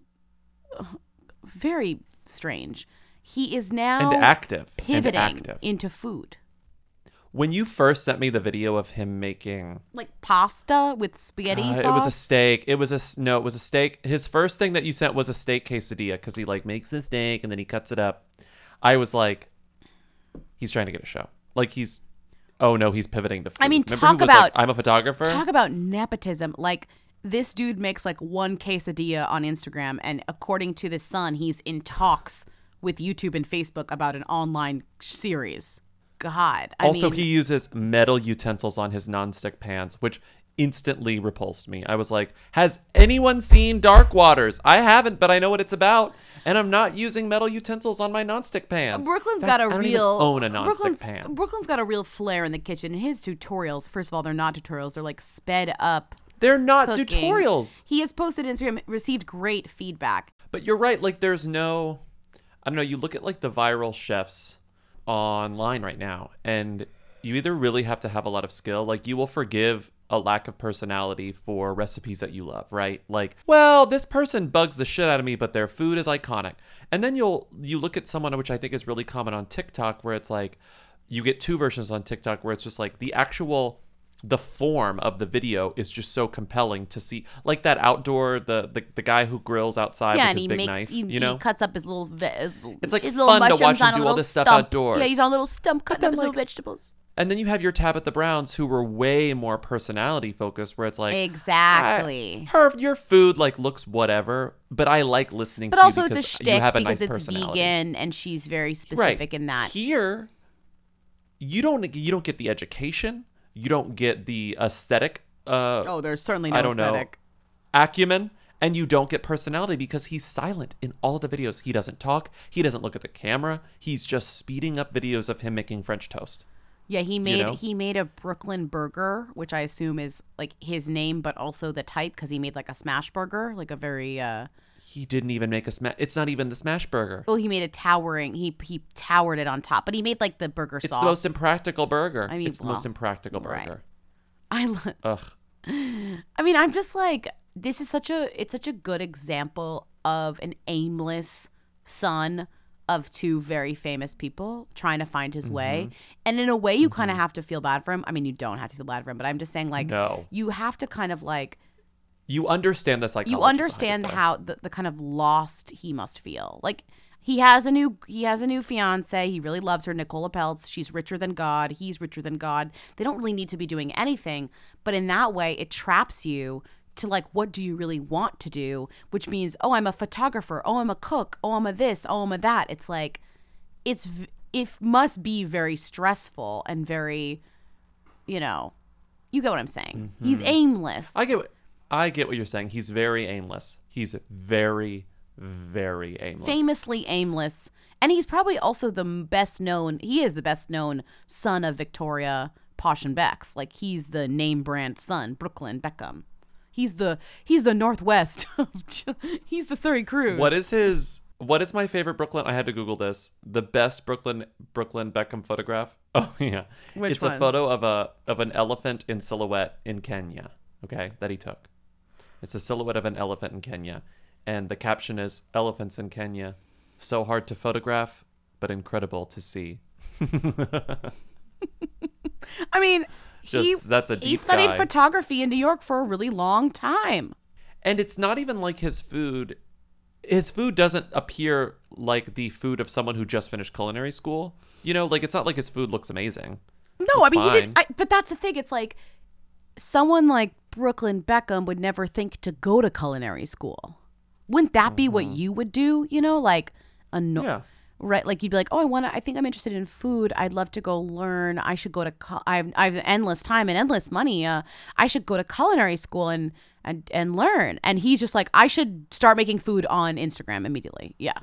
very strange. He is now And active. pivoting into food. When you first sent me the video of him making Like pasta with spaghetti sauce. it was a steak. It was a steak. His first thing that you sent was a steak quesadilla because he like makes the steak and then he cuts it up. I was like, he's trying to get a show. Like he's pivoting to food. I mean, Remember talk he was about like, I'm a photographer. Talk about nepotism. Like this dude makes like one quesadilla on Instagram, and according to the Sun, he's in talks with YouTube and Facebook about an online series. God. Also, he uses metal utensils on his nonstick pans, which instantly repulsed me. I was like, has anyone seen Dark Waters? I haven't, but I know what it's about. And I'm not using metal utensils on my nonstick pans. Brooklyn's In fact, got a I don't even real own a nonstick pan. Brooklyn's got a real flair in the kitchen. His tutorials, first of all, they're not tutorials. They're like sped up. They're not cooking. tutorials. He has posted Instagram, received great feedback. But you're right. Like, there's no, I don't know. You look at like the viral chefs online right now, and you either really have to have a lot of skill. Like, you will forgive a lack of personality for recipes that you love, right? Like, well, this person bugs the shit out of me, but their food is iconic. And then you look at someone, which I think is really common on TikTok, where it's like you get two versions on TikTok where it's just like the form of the video is just so compelling to see, like that outdoor the guy who grills outside with and his he big makes knife, he you know, cuts up his little it's like his fun little to watch mushrooms him on a do all little this stuff stump. outdoors. Yeah, he's on a little stump cutting up his little vegetables. And then you have your Tabitha Browns who were way more personality focused, where it's like exactly your food like looks whatever, but I like listening. But to also you it's a because shtick you have a because nice it's personality. vegan and she's very specific in that. Here, you don't get the education, you don't get the aesthetic. There's certainly no aesthetic. Acumen, and you don't get personality because he's silent in all of the videos. He doesn't talk. He doesn't look at the camera. He's just speeding up videos of him making French toast. Yeah, he made a Brooklyn burger, which I assume is like his name, but also the type, because he made like a smash burger, like a very. He didn't even make a smash. It's not even the smash burger. Well, he made a towering. He towered it on top, but he made like the burger sauce. It's the most impractical burger. I mean, it's the most impractical burger. Right. Ugh. I mean, I'm just like, this is such a good example of an aimless son of two very famous people trying to find his way. And in a way, you kind of have to feel bad for him. I mean, you don't have to feel bad for him, but I'm just saying, like, no. You have to kind of like, you understand the psychology. You understand how the kind of lost he must feel. Like, he has a new fiance. He really loves her, Nicola Peltz. She's richer than God. He's richer than God. They don't really need to be doing anything, but in that way, it traps you to like, what do you really want to do? Which means, oh, I'm a photographer. Oh, I'm a cook. Oh, I'm a this. Oh, I'm a that. It's like, it must be very stressful and very, you know, you get what I'm saying. Mm-hmm. He's aimless. I get what you're saying. He's very aimless. He's very, very aimless. Famously aimless. And he's probably also the best known son of Victoria Posh&Becks. Like, he's the name brand son, Brooklyn Beckham. He's the Northwest. He's the Surrey Cruise. What is my favorite Brooklyn? I had to Google this. The best Brooklyn Beckham photograph. Oh yeah. Which one? A photo of an elephant in silhouette in Kenya. Okay, that he took. It's a silhouette of an elephant in Kenya. And the caption is, "Elephants in Kenya, so hard to photograph, but incredible to see." I mean, he studied guy. photography in New York for a really long time. And it's not even like his food doesn't appear like the food of someone who just finished culinary school. You know, like, it's not like his food looks amazing. No, I mean, he didn't. But that's the thing. It's like someone like Brooklyn Beckham would never think to go to culinary school. Wouldn't that be what you would do? You know, like right? Like, you'd be like, oh, I think I'm interested in food. I'd love to go learn. I should go to. I have endless time and endless money. I should go to culinary school and learn. And he's just like, I should start making food on Instagram immediately. Yeah.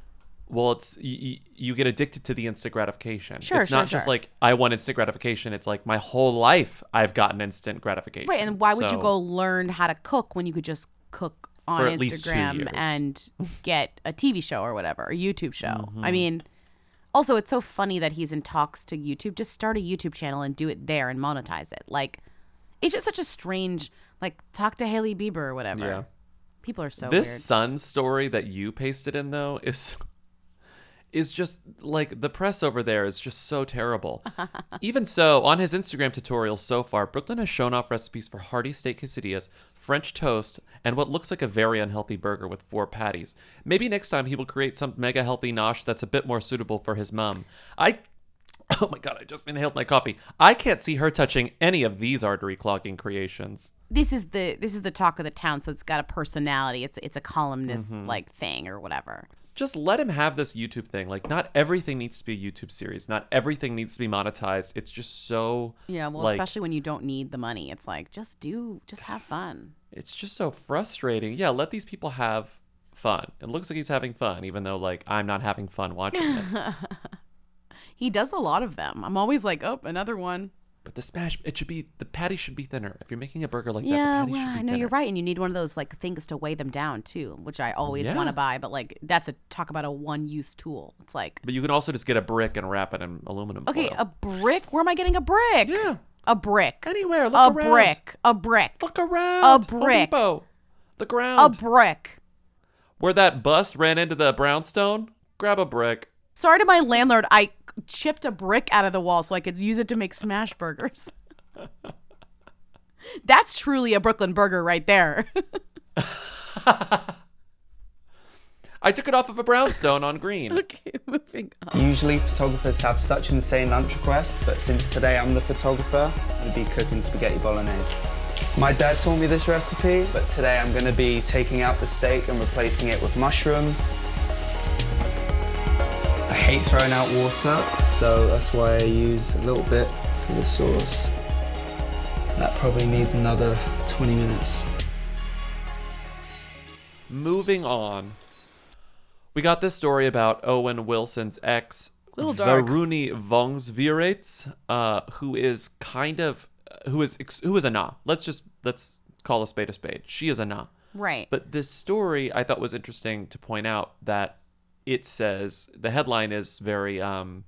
Well, it's you get addicted to the instant gratification. Sure, it's not just like I want instant gratification. It's like my whole life I've gotten instant gratification. Right, and why would you So, go learn how to cook when you could just cook on For at least 2 Instagram years. and get a TV show or whatever, a YouTube show? Mm-hmm. I mean, also it's so funny that he's in talks to YouTube. Just start a YouTube channel and do it there and monetize it. Like, it's just such a strange, like, talk to Hailey Bieber or whatever. Yeah. People are so This weird. Sun story that you pasted in though is just like the press over there is just so terrible. Even so, on his Instagram tutorials so far, Brooklyn has shown off recipes for hearty steak quesadillas, French toast, and what looks like a very unhealthy burger with 4 patties. Maybe next time he will create some mega healthy nosh that's a bit more suitable for his mom. Oh my god, I just inhaled my coffee. I can't see her touching any of these artery clogging creations. This is the talk of the town, so it's got a personality. It's a columnist Mm-hmm. like thing or whatever. Just let him have this YouTube thing. Like, not everything needs to be a YouTube series. Not everything needs to be monetized. It's just so Yeah, well, like, especially when you don't need the money. It's like just have fun. it's just so frustrating. Yeah, let these people have fun. It looks like he's having fun, even though like I'm not having fun watching it. He does a lot of them. I'm always like, oh, another one. But the patty should be thinner. If you're making a burger like that, Yeah, the patty well, should be I know thinner. you're right, and you need one of those like things to weigh them down too, which I always Yeah. want to buy. But like, that's talk about a one-use tool. It's like, But you can also just get a brick and wrap it in aluminum okay, foil. a brick. Where am I getting a brick? Yeah. A brick. Anywhere, A look around. brick. A brick. Look around. A Home brick. Depot. The A ground. brick. Where that bus ran into the brownstone, grab a brick. Sorry to my landlord. I chipped a brick out of the wall so I could use it to make smash burgers. That's truly a Brooklyn burger right there. I took it off of a brownstone on green. Okay, moving on. Usually photographers have such insane lunch requests, but since today I'm the photographer, I'm going to be cooking spaghetti bolognese. My dad taught me this recipe, but today I'm going to be taking out the steak and replacing it with mushroom. I hate throwing out water, so that's why I use a little bit for the sauce. That probably needs another 20 minutes. Moving on. We got this story about Owen Wilson's ex, Little dark. Varuni Vongsvirets, who is a nah. Let's call a spade a spade. She is a nah. Right. But this story I thought was interesting to point out that it says the headline is very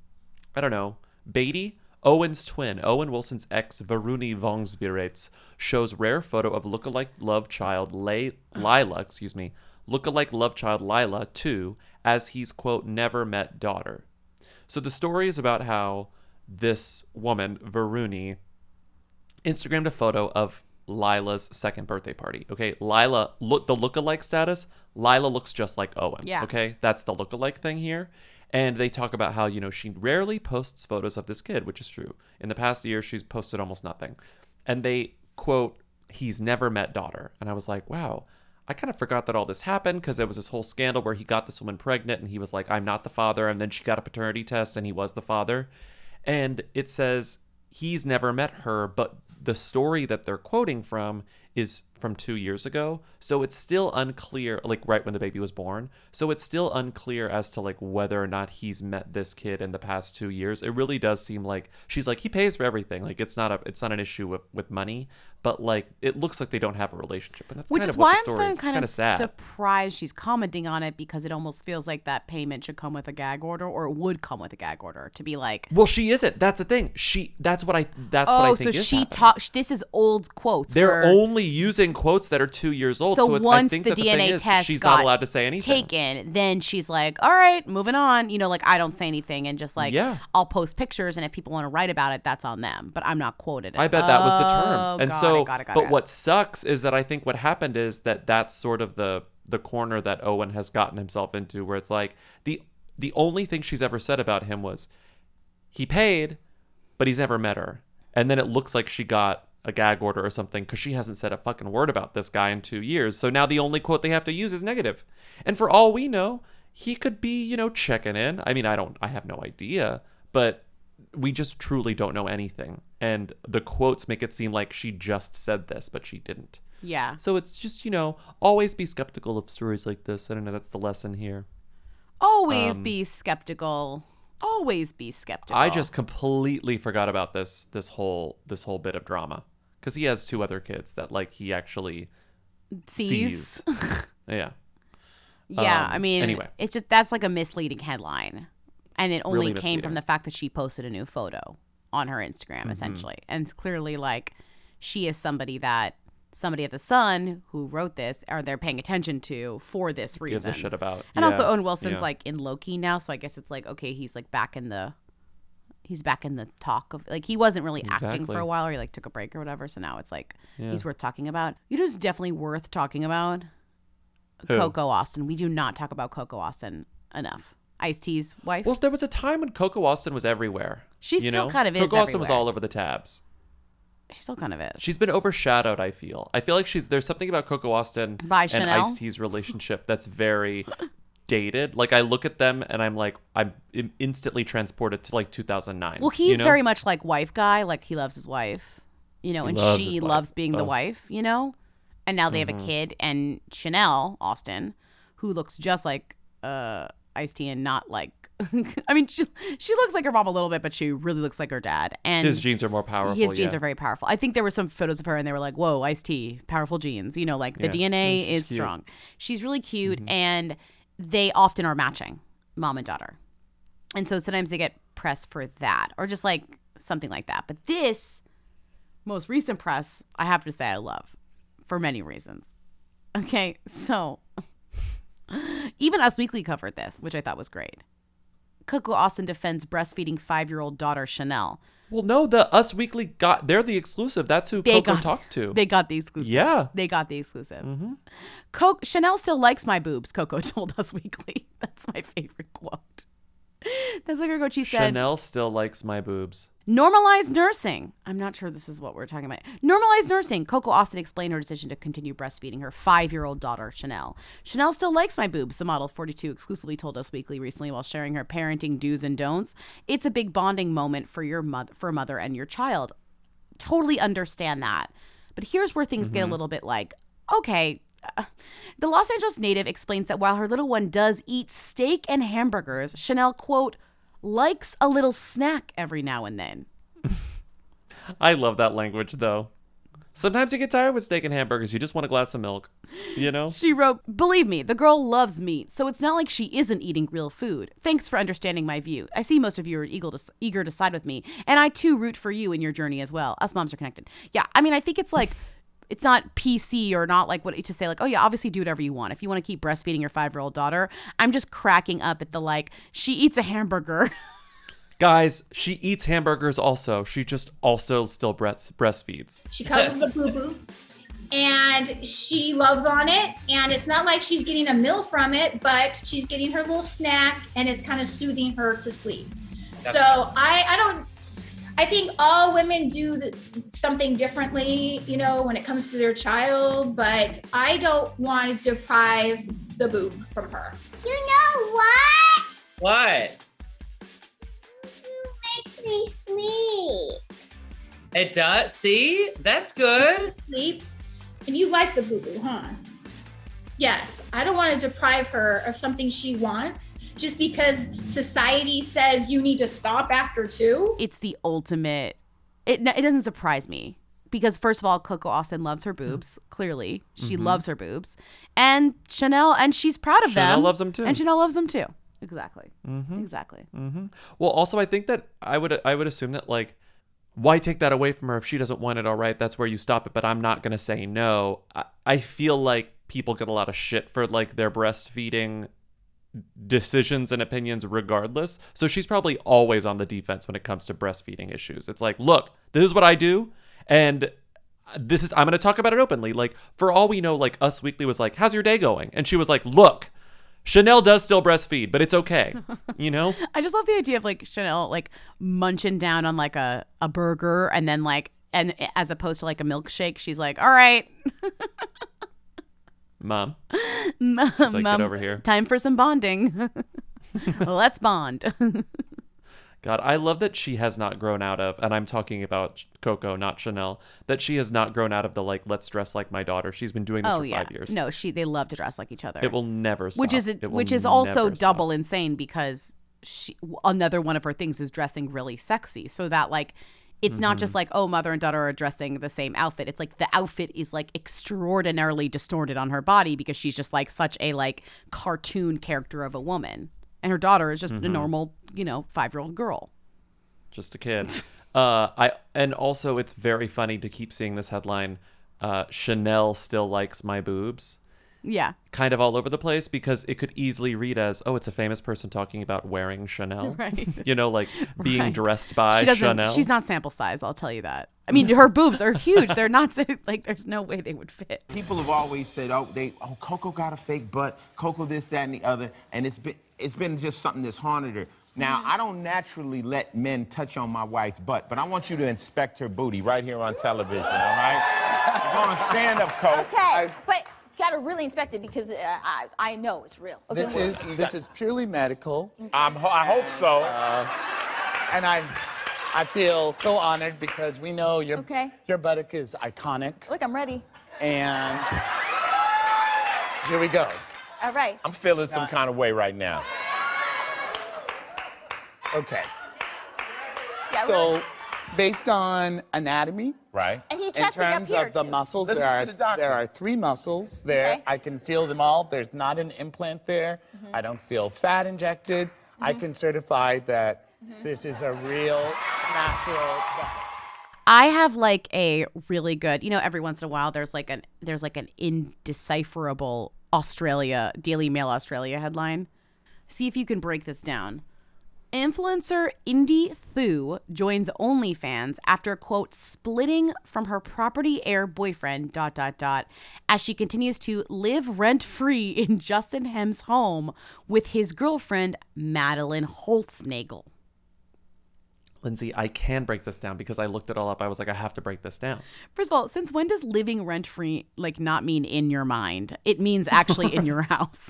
baity. Owen's twin, Owen Wilson's ex, Varuni Vongsvirets, shows rare photo of lookalike love child Lila, lookalike love child Lila 2, as he's, quote, never met daughter. So the story is about how this woman, Varuni, Instagrammed a photo of Lila's second birthday party. Okay, Lila, the lookalike status, Lila looks just like Owen. Yeah. Okay, that's the lookalike thing here. And they talk about how, she rarely posts photos of this kid, which is true. In the past year, she's posted almost nothing. And they quote, he's never met daughter. And I was like, wow, I kind of forgot that all this happened because there was this whole scandal where he got this woman pregnant and he was like, I'm not the father. And then she got a paternity test and he was the father. And it says he's never met her, but the story that they're quoting from is from 2 years ago. So it's still unclear, like right when the baby was born. So it's still unclear as to like whether or not he's met this kid in the past 2 years. It really does seem like she's like, he pays for everything. Like it's not an issue with money, but like it looks like they don't have a relationship. And that's Which kind is of what why the I'm story so is. It's kind of sad. surprised she's commenting on it, because it almost feels like that payment should come with a gag order, or it would come with a gag order to be like. Well, she isn't. That's the thing. That's what I think so is she happening. talks. This is old quotes. They're where- only using quotes that are 2 years old. So I once think the that the thing DNA is, test she's got not allowed to say anything. taken, then she's like, all right, moving on. Like I don't say anything, and just like Yeah. I'll post pictures, and if people want to write about it, that's on them. But I'm not quoted. I bet that was the terms. And so, got it. but what sucks is that I think what happened is that's sort of the corner that Owen has gotten himself into, where it's like the only thing she's ever said about him was he paid, but he's never met her. And then it looks like she got a gag order or something because she hasn't said a fucking word about this guy in 2 years. So now the only quote they have to use is negative. And for all we know, he could be, checking in. I mean, I have no idea, but we just truly don't know anything. And the quotes make it seem like she just said this, but she didn't. Yeah. So it's just, always be skeptical of stories like this. I don't know. That's the lesson here. Always be skeptical. Always be skeptical. I just completely forgot about this whole bit of drama because he has 2 other kids that like he actually sees. Yeah. Yeah, I mean, anyway, it's just that's like a misleading headline, and it only Really came misleading. from the fact that she posted a new photo on her Instagram, essentially, and it's clearly like she is somebody at the Sun who wrote this, or they're paying attention to for this reason. gives a shit about. And Yeah, also, Owen Wilson's yeah. like in Loki now, so I guess it's like okay, he's back in the talk of like he wasn't really acting Exactly. for a while, or he like took a break or whatever. So now it's like Yeah. he's worth talking about. You know who's definitely worth talking about? Who? Coco Austin. We do not talk about Coco Austin enough. Ice-T's wife. Well, there was a time when Coco Austin was everywhere. She still kind of is Coco Austin was everywhere. all over the tabs. She still kind of is. She's been overshadowed, I feel. I feel like there's something about Coco Austin By and Chanel? Ice-T's relationship that's very dated. Like I look at them and I'm instantly transported to like 2009. Well, he's you know? very much like wife guy. Like he loves his wife, He and loves she his wife. loves being the Oh. wife, And now they have a kid, and Chanel Austin, who looks just like Ice-T and not like. I mean, she looks like her mom a little bit, but she really looks like her dad. And His genes are more powerful. His genes yeah. are very powerful. I think there were some photos of her, and they were like, "Whoa, Ice-T, powerful genes." The Yeah. DNA She's is cute. strong. She's really cute, and they often are matching, mom and daughter. And so sometimes they get press for that, or just like something like that. But this most recent press, I have to say, I love for many reasons. Okay, so even Us Weekly covered this, which I thought was great. Coco Austin defends breastfeeding 5-year-old daughter Chanel. Well, no, the Us Weekly they're the exclusive. That's who Coco talked to. They got the exclusive. Yeah. They got the exclusive. Chanel still likes my boobs, Coco told Us Weekly. That's my favorite quote. That's like her quote. She said, Chanel still likes my boobs. normalized nursing. I'm not sure this is what we're talking about. Normalized nursing. Coco Austin explained her decision to continue breastfeeding her 5-year-old daughter, Chanel. Chanel still likes my boobs, the model 42 exclusively told Us Weekly recently while sharing her parenting do's and don'ts. It's a big bonding moment for a mother and your child. Totally understand that. But here's where things get a little bit like, okay, the Los Angeles native explains that while her little one does eat steak and hamburgers, Chanel, quote, likes a little snack every now and then. I love that language, though. Sometimes you get tired with steak and hamburgers. You just want a glass of milk, She wrote, believe me, the girl loves meat, so it's not like she isn't eating real food. Thanks for understanding my view. I see most of you are eager to side with me, and I too root for you in your journey as well. Us moms are connected. Yeah, I mean, I think it's like, it's not PC or not like what to say like, oh yeah, obviously do whatever you want. If you want to keep breastfeeding your 5-year-old daughter, I'm just cracking up at the like, she eats a hamburger. Guys, she eats hamburgers also. She just also still breastfeeds. She calls it the boo-boo, and she loves on it. And it's not like she's getting a meal from it, but she's getting her little snack, and it's kind of soothing her to sleep. So I think all women do something differently, when it comes to their child, but I don't want to deprive the boob from her. You know what? What? Makes me sleep. It does? See? That's good. Sleep. And you like the boo-boo, huh? Yes. I don't want to deprive her of something she wants just because society says you need to stop after 2. It's the ultimate. It doesn't surprise me because first of all, Coco Austin loves her boobs. Clearly, she loves her boobs, and Chanel, and she's proud of them. Chanel loves them too. And Chanel loves them too. Exactly. Mm-hmm. Exactly. Mm-hmm. Well, also, I think that I would assume that like, why take that away from her if she doesn't want it? All right, that's where you stop it. But I'm not gonna say no. I feel like people get a lot of shit for like their breastfeeding decisions and opinions regardless. So she's probably always on the defense when it comes to breastfeeding issues. It's like, look, this is what I do, and I'm going to talk about it openly. Like, for all we know, like Us Weekly was like, how's your day going? And she was like, look, Chanel does still breastfeed, but it's okay. I just love the idea of like Chanel like munching down on like a burger and then like, and as opposed to like a milkshake, she's like, all right. Mom. She's like, get over here. Time for some bonding. Let's bond. God, I love that she has not grown out of, and I'm talking about Coco, not Chanel, that she has not grown out of the like, let's dress like my daughter. She's been doing this for 5 years. No, they love to dress like each other. It will never stop. Which is also double insane because another one of her things is dressing really sexy. So that like, it's not just like, oh, mother and daughter are dressing the same outfit. It's like the outfit is like extraordinarily distorted on her body because she's just like such a like cartoon character of a woman. And her daughter is just a normal, 5-year-old girl. Just a kid. And also it's very funny to keep seeing this headline, Chanel still likes my boobs. Yeah. Kind of all over the place because it could easily read as, oh, it's a famous person talking about wearing Chanel. Right. Like being dressed by Chanel. She's not sample size, I'll tell you that. I mean, her boobs are huge. They're not like, there's no way they would fit. People have always said, oh, Coco got a fake butt, Coco this, that, and the other. And it's been just something that's haunted her. Now, I don't naturally let men touch on my wife's butt, but I want you to inspect her booty right here on television, all right? You're gonna stand up, Coco. Okay, but you gotta really inspect it because I know it's real. Okay, This is purely medical. I hope so. And I feel so honored because we know your buttock is iconic. Look, I'm ready. And here we go. All right. I'm feeling some kind of way right now. Okay. Yeah, so, really. based on anatomy, right? And he in checked me up terms here, of the too. muscles, Listen to the doctor. there are 3 muscles there. Okay. I can feel them all. There's not an implant there. I don't feel fat injected. I can certify that this is a real natural. I have like a really good, every once in a while there's like an indecipherable Daily Mail Australia headline. See if you can break this down. Influencer Indy Thu joins OnlyFans after, quote, splitting from her property heir boyfriend, ... as she continues to live rent-free in Justin Hem's home with his girlfriend, Madeline Holtznagel. Lindsay, I can break this down because I looked it all up. I was like, I have to break this down. First of all, since when does living rent-free like not mean in your mind? It means actually in your house.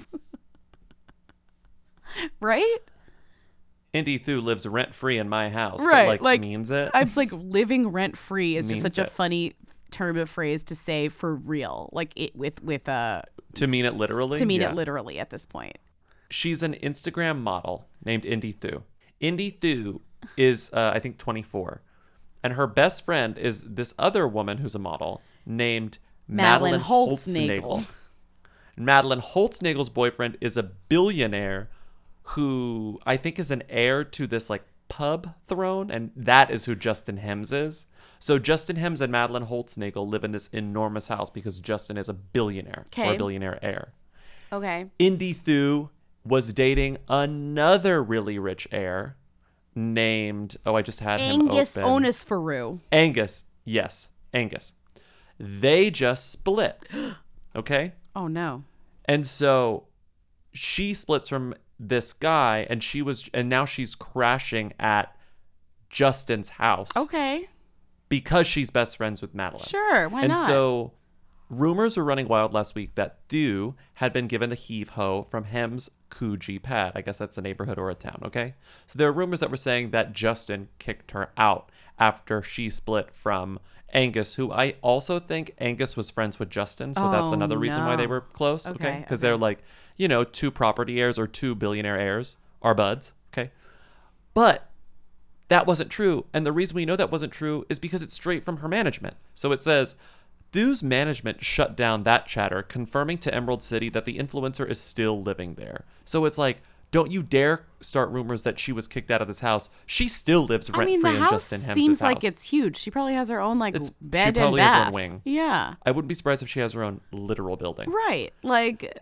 Right? Indy Thu lives rent-free in my house. Right. But, like means it. I was like, living rent-free is just Means such a it. funny term of phrase to say for real. Like it with to mean it literally? to mean Yeah. it literally at this point. She's an Instagram model named Indy Thu. Indy Thu is, I think, 24. And her best friend is this other woman who's a model named Madeline Madeline Holtznagel. Holtznagel. Madeline Holtznagel's boyfriend is a billionaire who I think is an heir to this like pub throne, and that is who Justin Hems is. So Justin Hems and Madeline Holtznagel live in this enormous house because Justin is a billionaire or Okay. a billionaire heir. Okay. Indy Thu was dating another really rich heir named, I just had him Angus open. Onisferu. Angus, yes, Angus. They just split, okay? Oh no. And so she splits from this guy, and now she's crashing at Justin's house. Okay. Because she's best friends with Madeline. Sure, why and not? And so rumors were running wild last week that Thu had been given the heave-ho from Hem's Coogee pad. I guess that's a neighborhood or a town, okay? So there are rumors that were saying that Justin kicked her out after she split from Angus, who I also think Angus was friends with Justin. So that's another reason why they were close, okay? Because they're like, 2 property heirs or 2 billionaire heirs are buds, okay? But that wasn't true. And the reason we know that wasn't true is because it's straight from her management. So it says, Thu's management shut down that chatter, confirming to Emerald City that the influencer is still living there. So it's like, don't you dare start rumors that she was kicked out of this house. She still lives rent-free in the house Justin Hems's seems house. like it's huge. She probably has her own like bed she and probably bath. has her own wing. Yeah. I wouldn't be surprised if she has her own literal building. Right. Like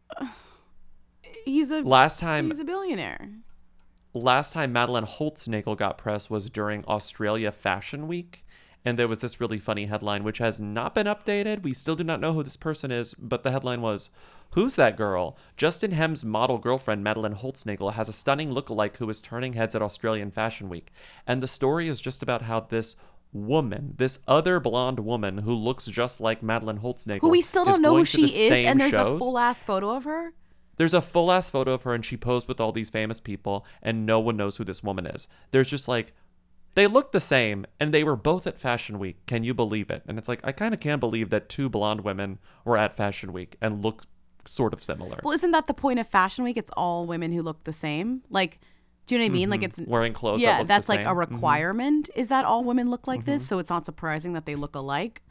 he's a billionaire. Last time Madeline Holtznagel got press was during Australia Fashion Week. And there was this really funny headline, which has not been updated. We still do not know who this person is, but the headline was, "Who's that girl? Justin Hem's model girlfriend, Madeline Holtznagel, has a stunning lookalike who is turning heads at Australian Fashion Week." And the story is just about how this woman, this other blonde woman who looks just like Madeline Holtznagel, Who we still don't know who she is, and there's a shows. full ass photo of her. There's a full ass photo of her and she posed with all these famous people and no one knows who this woman is. There's just like, they look the same and they were both at Fashion Week. Can you believe it? And it's like, I kind of can't believe that two blonde women were at Fashion Week and look sort of similar. Well, isn't that the point of Fashion Week? It's all women who look the same. Like, do you know what I mean? Like, it's wearing clothes. Yeah, that look that's the like same. a requirement. Is that all women look like this? So it's not surprising that they look alike.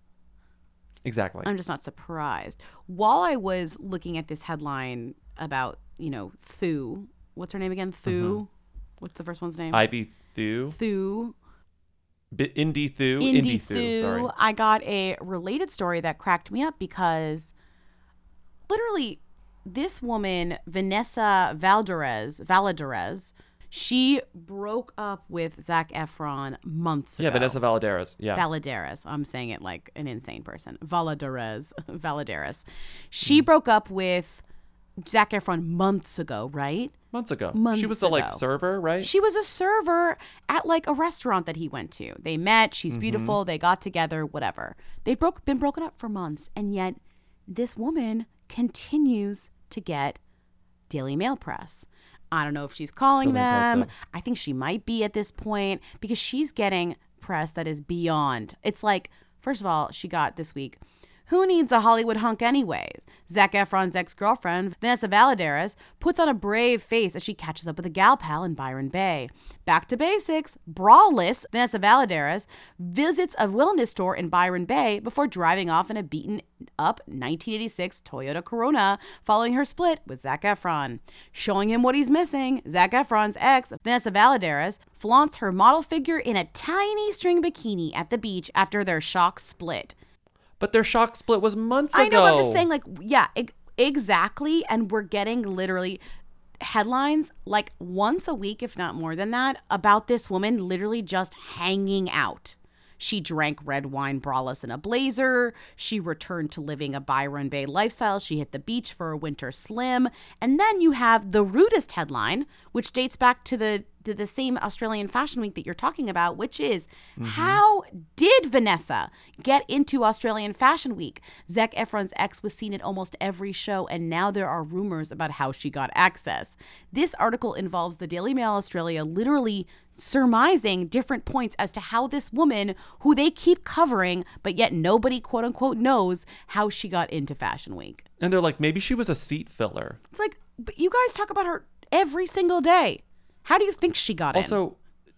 Exactly. I'm just not surprised. While I was looking at this headline about, Thu, what's her name again? Thu? What's the first one's name? Ivy Thu. Thu. Indy Thu. Indy Thu. Sorry. I got a related story that cracked me up because literally this woman, Vanessa Valadares, she broke up with Zac Efron months ago. Yeah, Vanessa Valadares. Yeah. Valadares. I'm saying it like an insane person. Valadares. She broke up with Zac Efron months ago, right? Months ago. Months she was the ago. server, right? She was a server at like a restaurant that he went to. They met. She's beautiful. They got together. Whatever. They've been broken up for months, and yet this woman continues to get Daily Mail press. I don't know if she's calling Really them. impressive. I think she might be at this point because she's getting press that is beyond. It's like, first of all, she got this week, who needs a Hollywood hunk anyways? Zac Efron's ex-girlfriend, Vanessa Valadares, puts on a brave face as she catches up with a gal pal in Byron Bay. Back to basics, braless Vanessa Valadares visits a wellness store in Byron Bay before driving off in a beaten-up 1986 Toyota Corona following her split with Zac Efron. Showing him what he's missing, Zac Efron's ex, Vanessa Valadares, flaunts her model figure in a tiny string bikini at the beach after their shock split. But their shock split was months ago. I know, but I'm just saying, like, yeah, exactly. And we're getting literally headlines like once a week, if not more than that, about this woman literally just hanging out. She drank red wine braless in a blazer. She returned to living a Byron Bay lifestyle. She hit the beach for a winter slim. And then you have the rudest headline, which dates back to the same Australian Fashion Week that you're talking about, which is how did Vanessa get into Australian Fashion Week? Zac Efron's ex was seen at almost every show, and now there are rumors about how she got access. This article involves the Daily Mail Australia literally surmising different points as to how this woman, who they keep covering, but yet nobody quote unquote knows how she got into Fashion Week. And they're like, maybe she was a seat filler. It's like, but you guys talk about her every single day. How do you think she got in? Also,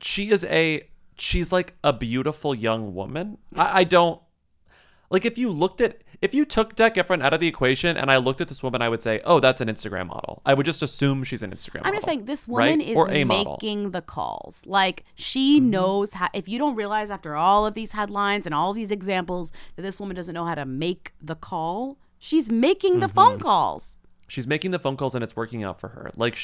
she's like a beautiful young woman. I don't, like, if you took Zac Efron out of the equation and I looked at this woman, I would say, oh, that's an Instagram model. I would just assume she's an Instagram model. I'm just saying this woman right? is Or a model. making the calls. Like, she knows how, if you don't realize after all of these headlines and all of these examples that this woman doesn't know how to make the call, she's making the phone calls. She's making the phone calls and it's working out for her. Like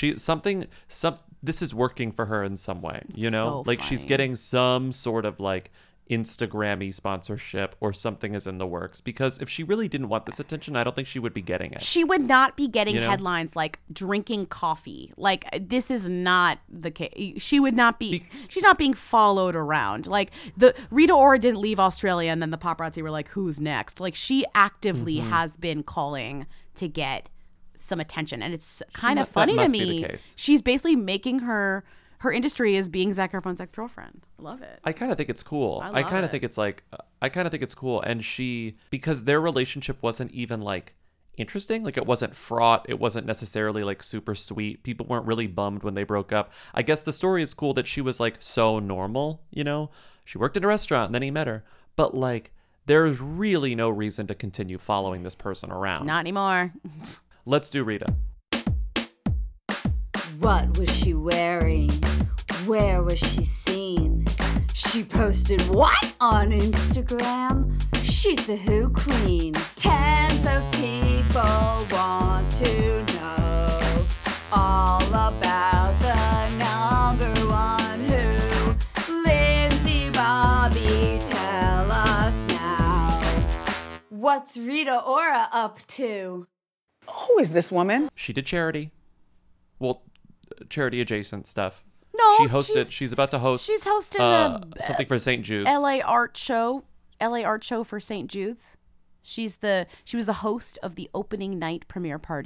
this is working for her in some way, you know? So like she's funny. getting some sort of like Instagram-y sponsorship or something is in the works, because if she really didn't want this attention, I don't think she would be getting it. She would not be getting You know? headlines like drinking coffee. Like, this is not the case. She would not be, she's not being followed around. Like, the Rita Ora didn't leave Australia and then the paparazzi were like, who's next? Like, she actively has been calling to get some attention, and it's kind of funny to me. She's basically making her industry is being Zac Efron's ex-girlfriend. I love it. I kind of think it's cool. I kind of think it's like, I kind of think it's cool. And because their relationship wasn't even like interesting, like it wasn't fraught. It wasn't necessarily like super sweet. People weren't really bummed when they broke up. I guess the story is cool that she was like so normal, you know? She worked in a restaurant and then he met her. But like, there's really no reason to continue following this person around. Not anymore. Let's do Rita. What was she wearing? Where was she seen? She posted what on Instagram? She's the Who Queen. Tens of people want to know all about the number one Who. Lindsay Bobby, tell us now. What's Rita Ora up to? Who is this woman? She did charity. Well, charity adjacent stuff. No, she hosted. She's about to host. She's hosting something for St. Jude's. LA art show for St. Jude's. She was the host of the opening night premiere party.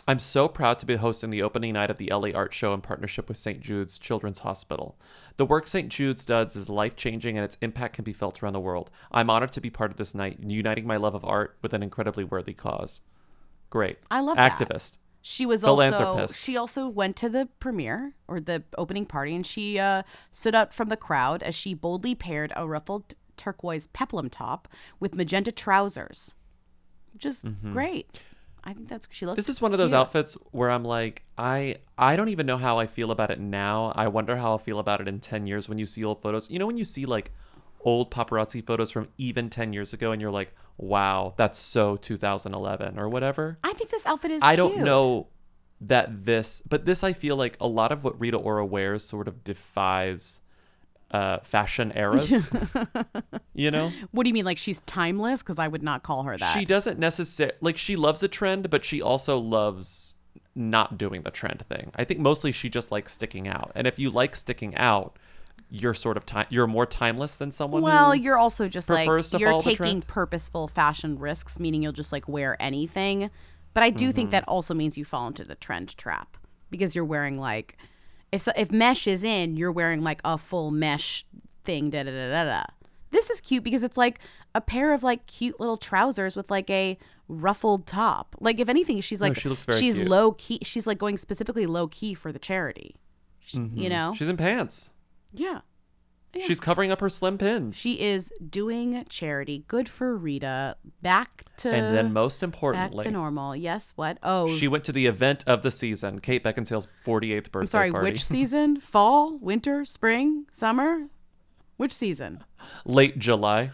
I'm so proud to be hosting the opening night of the LA Art Show in partnership with St. Jude's Children's Hospital. The work St. Jude's does is life-changing and its impact can be felt around the world. I'm honored to be part of this night, uniting my love of art with an incredibly worthy cause. Great. I love that. Activist. She was Philanthropist. she also went to the premiere or the opening party, and she stood out from the crowd as she boldly paired a ruffled turquoise peplum top with magenta trousers. Just great. I think she looks This is one of those cute. outfits where I'm like, I don't even know how I feel about it now. I wonder how I'll feel about it in 10 years when you see old photos. You know, when you see like old paparazzi photos from even 10 years ago and you're like, wow, that's so 2011 or whatever. I think this outfit is I cute. don't know that but this I feel like a lot of what Rita Ora wears sort of defies fashion eras. You know? What do you mean? Like she's timeless? Because I would not call her that. She doesn't necessarily, like, she loves a trend, but she also loves not doing the trend thing. I think mostly she just likes sticking out. And if you like sticking out, you're sort of you're more timeless than someone Well, who you're also just like, prefers to you're follow the taking trend. purposeful fashion risks, meaning you'll just like wear anything. But I do think that also means you fall into the trend trap because you're wearing like, if mesh is in, you're wearing like a full mesh thing. Da da da da da. This is cute because it's like a pair of like cute little trousers with like a ruffled top. Like if anything, she's like, she looks very she's cute. low key. She's like going specifically low key for the charity. You know? She's in pants. Yeah. She's covering up her slim pins. She is doing charity. Good for Rita. Back to And then most back importantly, to normal. Yes. What? Oh, she went to the event of the season, Kate Beckinsale's 48th birthday I'm sorry. party. Which season? Fall, winter, spring, summer? Which season? Late July.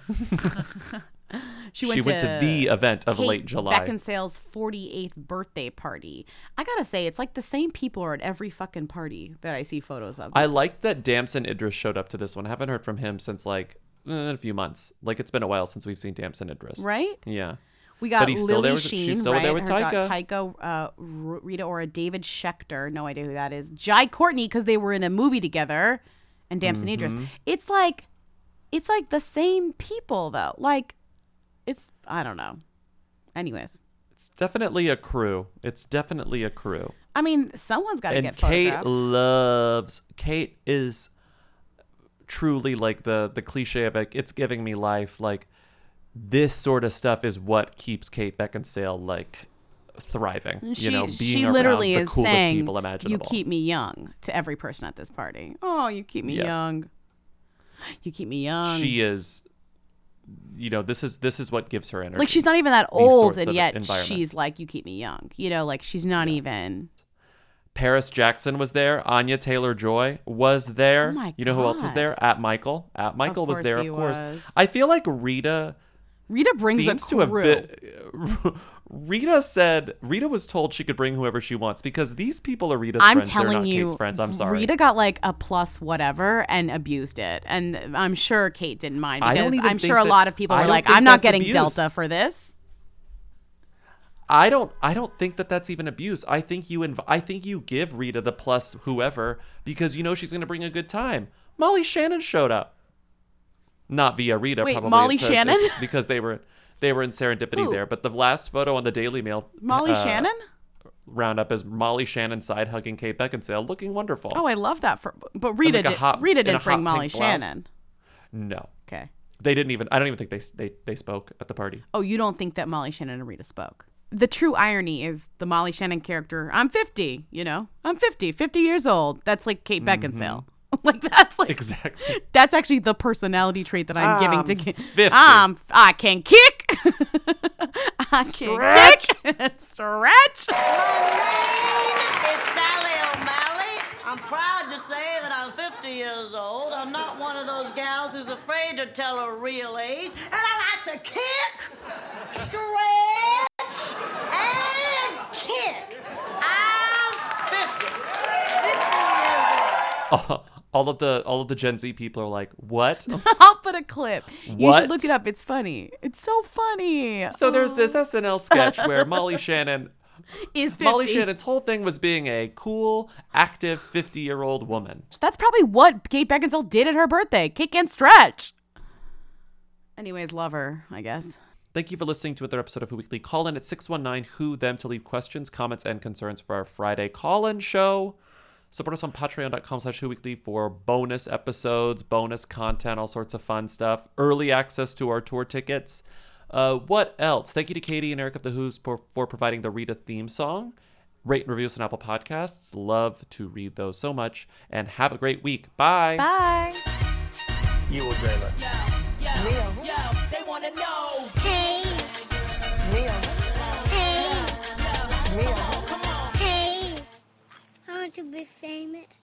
She went to the event of Kate late July. Beckinsale's 48th birthday party. I gotta say, it's like the same people are at every fucking party that I see photos of. I like that Damson Idris showed up to this one. I haven't heard from him since like a few months. Like it's been a while since we've seen Damson Idris. Right? Yeah. We got But he's still there Lily with- Sheen, she's still right? there with Her Taika. Taika, Rita Ora, David Schechter, no idea who that is. Jai Courtney, because they were in a movie together, and Damson Idris. It's like the same people though. Like, it's, I don't know. Anyways, It's definitely a crew. I mean, someone's got to And get Kate photographed. Kate is truly like the cliche of like, it's giving me life. Like this sort of stuff is what keeps Kate Beckinsale like thriving. She literally around is the coolest saying, people imaginable. "You keep me young" to every person at this party. Oh, you keep me Yes. young. You keep me young. She is, this is what gives her energy. Like she's not even that These old, sorts and of yet environments. she's like, "You keep me young." Like she's not even. Paris Jackson was there. Anya Taylor-Joy was there. Oh my You know who else was God. there? At Michael was course there, he of course. was. I feel like Rita brings seems a to have crew. been. Rita was told she could bring whoever she wants because these people are Rita's I'm friends. They're telling not you, Kate's friends. I'm sorry. Rita got like a plus whatever and abused it, and I'm sure Kate didn't mind I don't because even I'm think sure a that- lot of people I were don't like, think "I'm not that's getting abuse. Delta for this." I don't think that that's even abuse. I think you give Rita the plus whoever because you know she's going to bring a good time. Molly Shannon showed up. Not via Rita, Wait, probably. Molly It's Shannon? because they were in Serendipity Who? there. But the last photo on the Daily Mail Molly Shannon? roundup is Molly Shannon side hugging Kate Beckinsale, looking wonderful. Oh, I love that. But And Rita like a did. hot- Rita in a didn't bring hot Molly pink blouse. Shannon. No. Okay. They didn't even. I don't even think they spoke at the party. Oh, you don't think that Molly Shannon and Rita spoke? The true irony is the Molly Shannon character. I'm 50. I'm 50 years old. That's like Kate Beckinsale. Like that's like exactly. That's actually the personality trait that I'm giving to Kate. 50. I can kick. I Stretch. can kick. Stretch. It's Sally O'Malley. I'm proud to say that I'm 50 years old. I'm not one of those gals who's afraid to tell her real age. And I like to kick, stretch, and kick. I'm 50. 50 years old. All of the Gen Z people are like, what? I'll put a clip. You What? should look it up. It's funny. It's so funny. So there's this SNL sketch where Molly Shannon is 50. Molly Shannon's whole thing was being a cool, active 50-year-old woman. That's probably what Kate Beckinsale did at her birthday. Kick and stretch. Anyways, love her, I guess. Thank you for listening to another episode of Who Weekly. Call in at 619-WHO-THEM to leave questions, comments, and concerns for our Friday call-in show. Support us on patreon.com/WhoWeekly for bonus episodes, bonus content, all sorts of fun stuff, early access to our tour tickets. What else? Thank you to Katie and Eric of The Who's for providing the Rita theme song. Rate and review us on Apple Podcasts. Love to read those so much. And have a great week. Bye. Bye. You will dream it. They want to know. Hey. Mia. Hey. Mia. Hey. I want to be famous.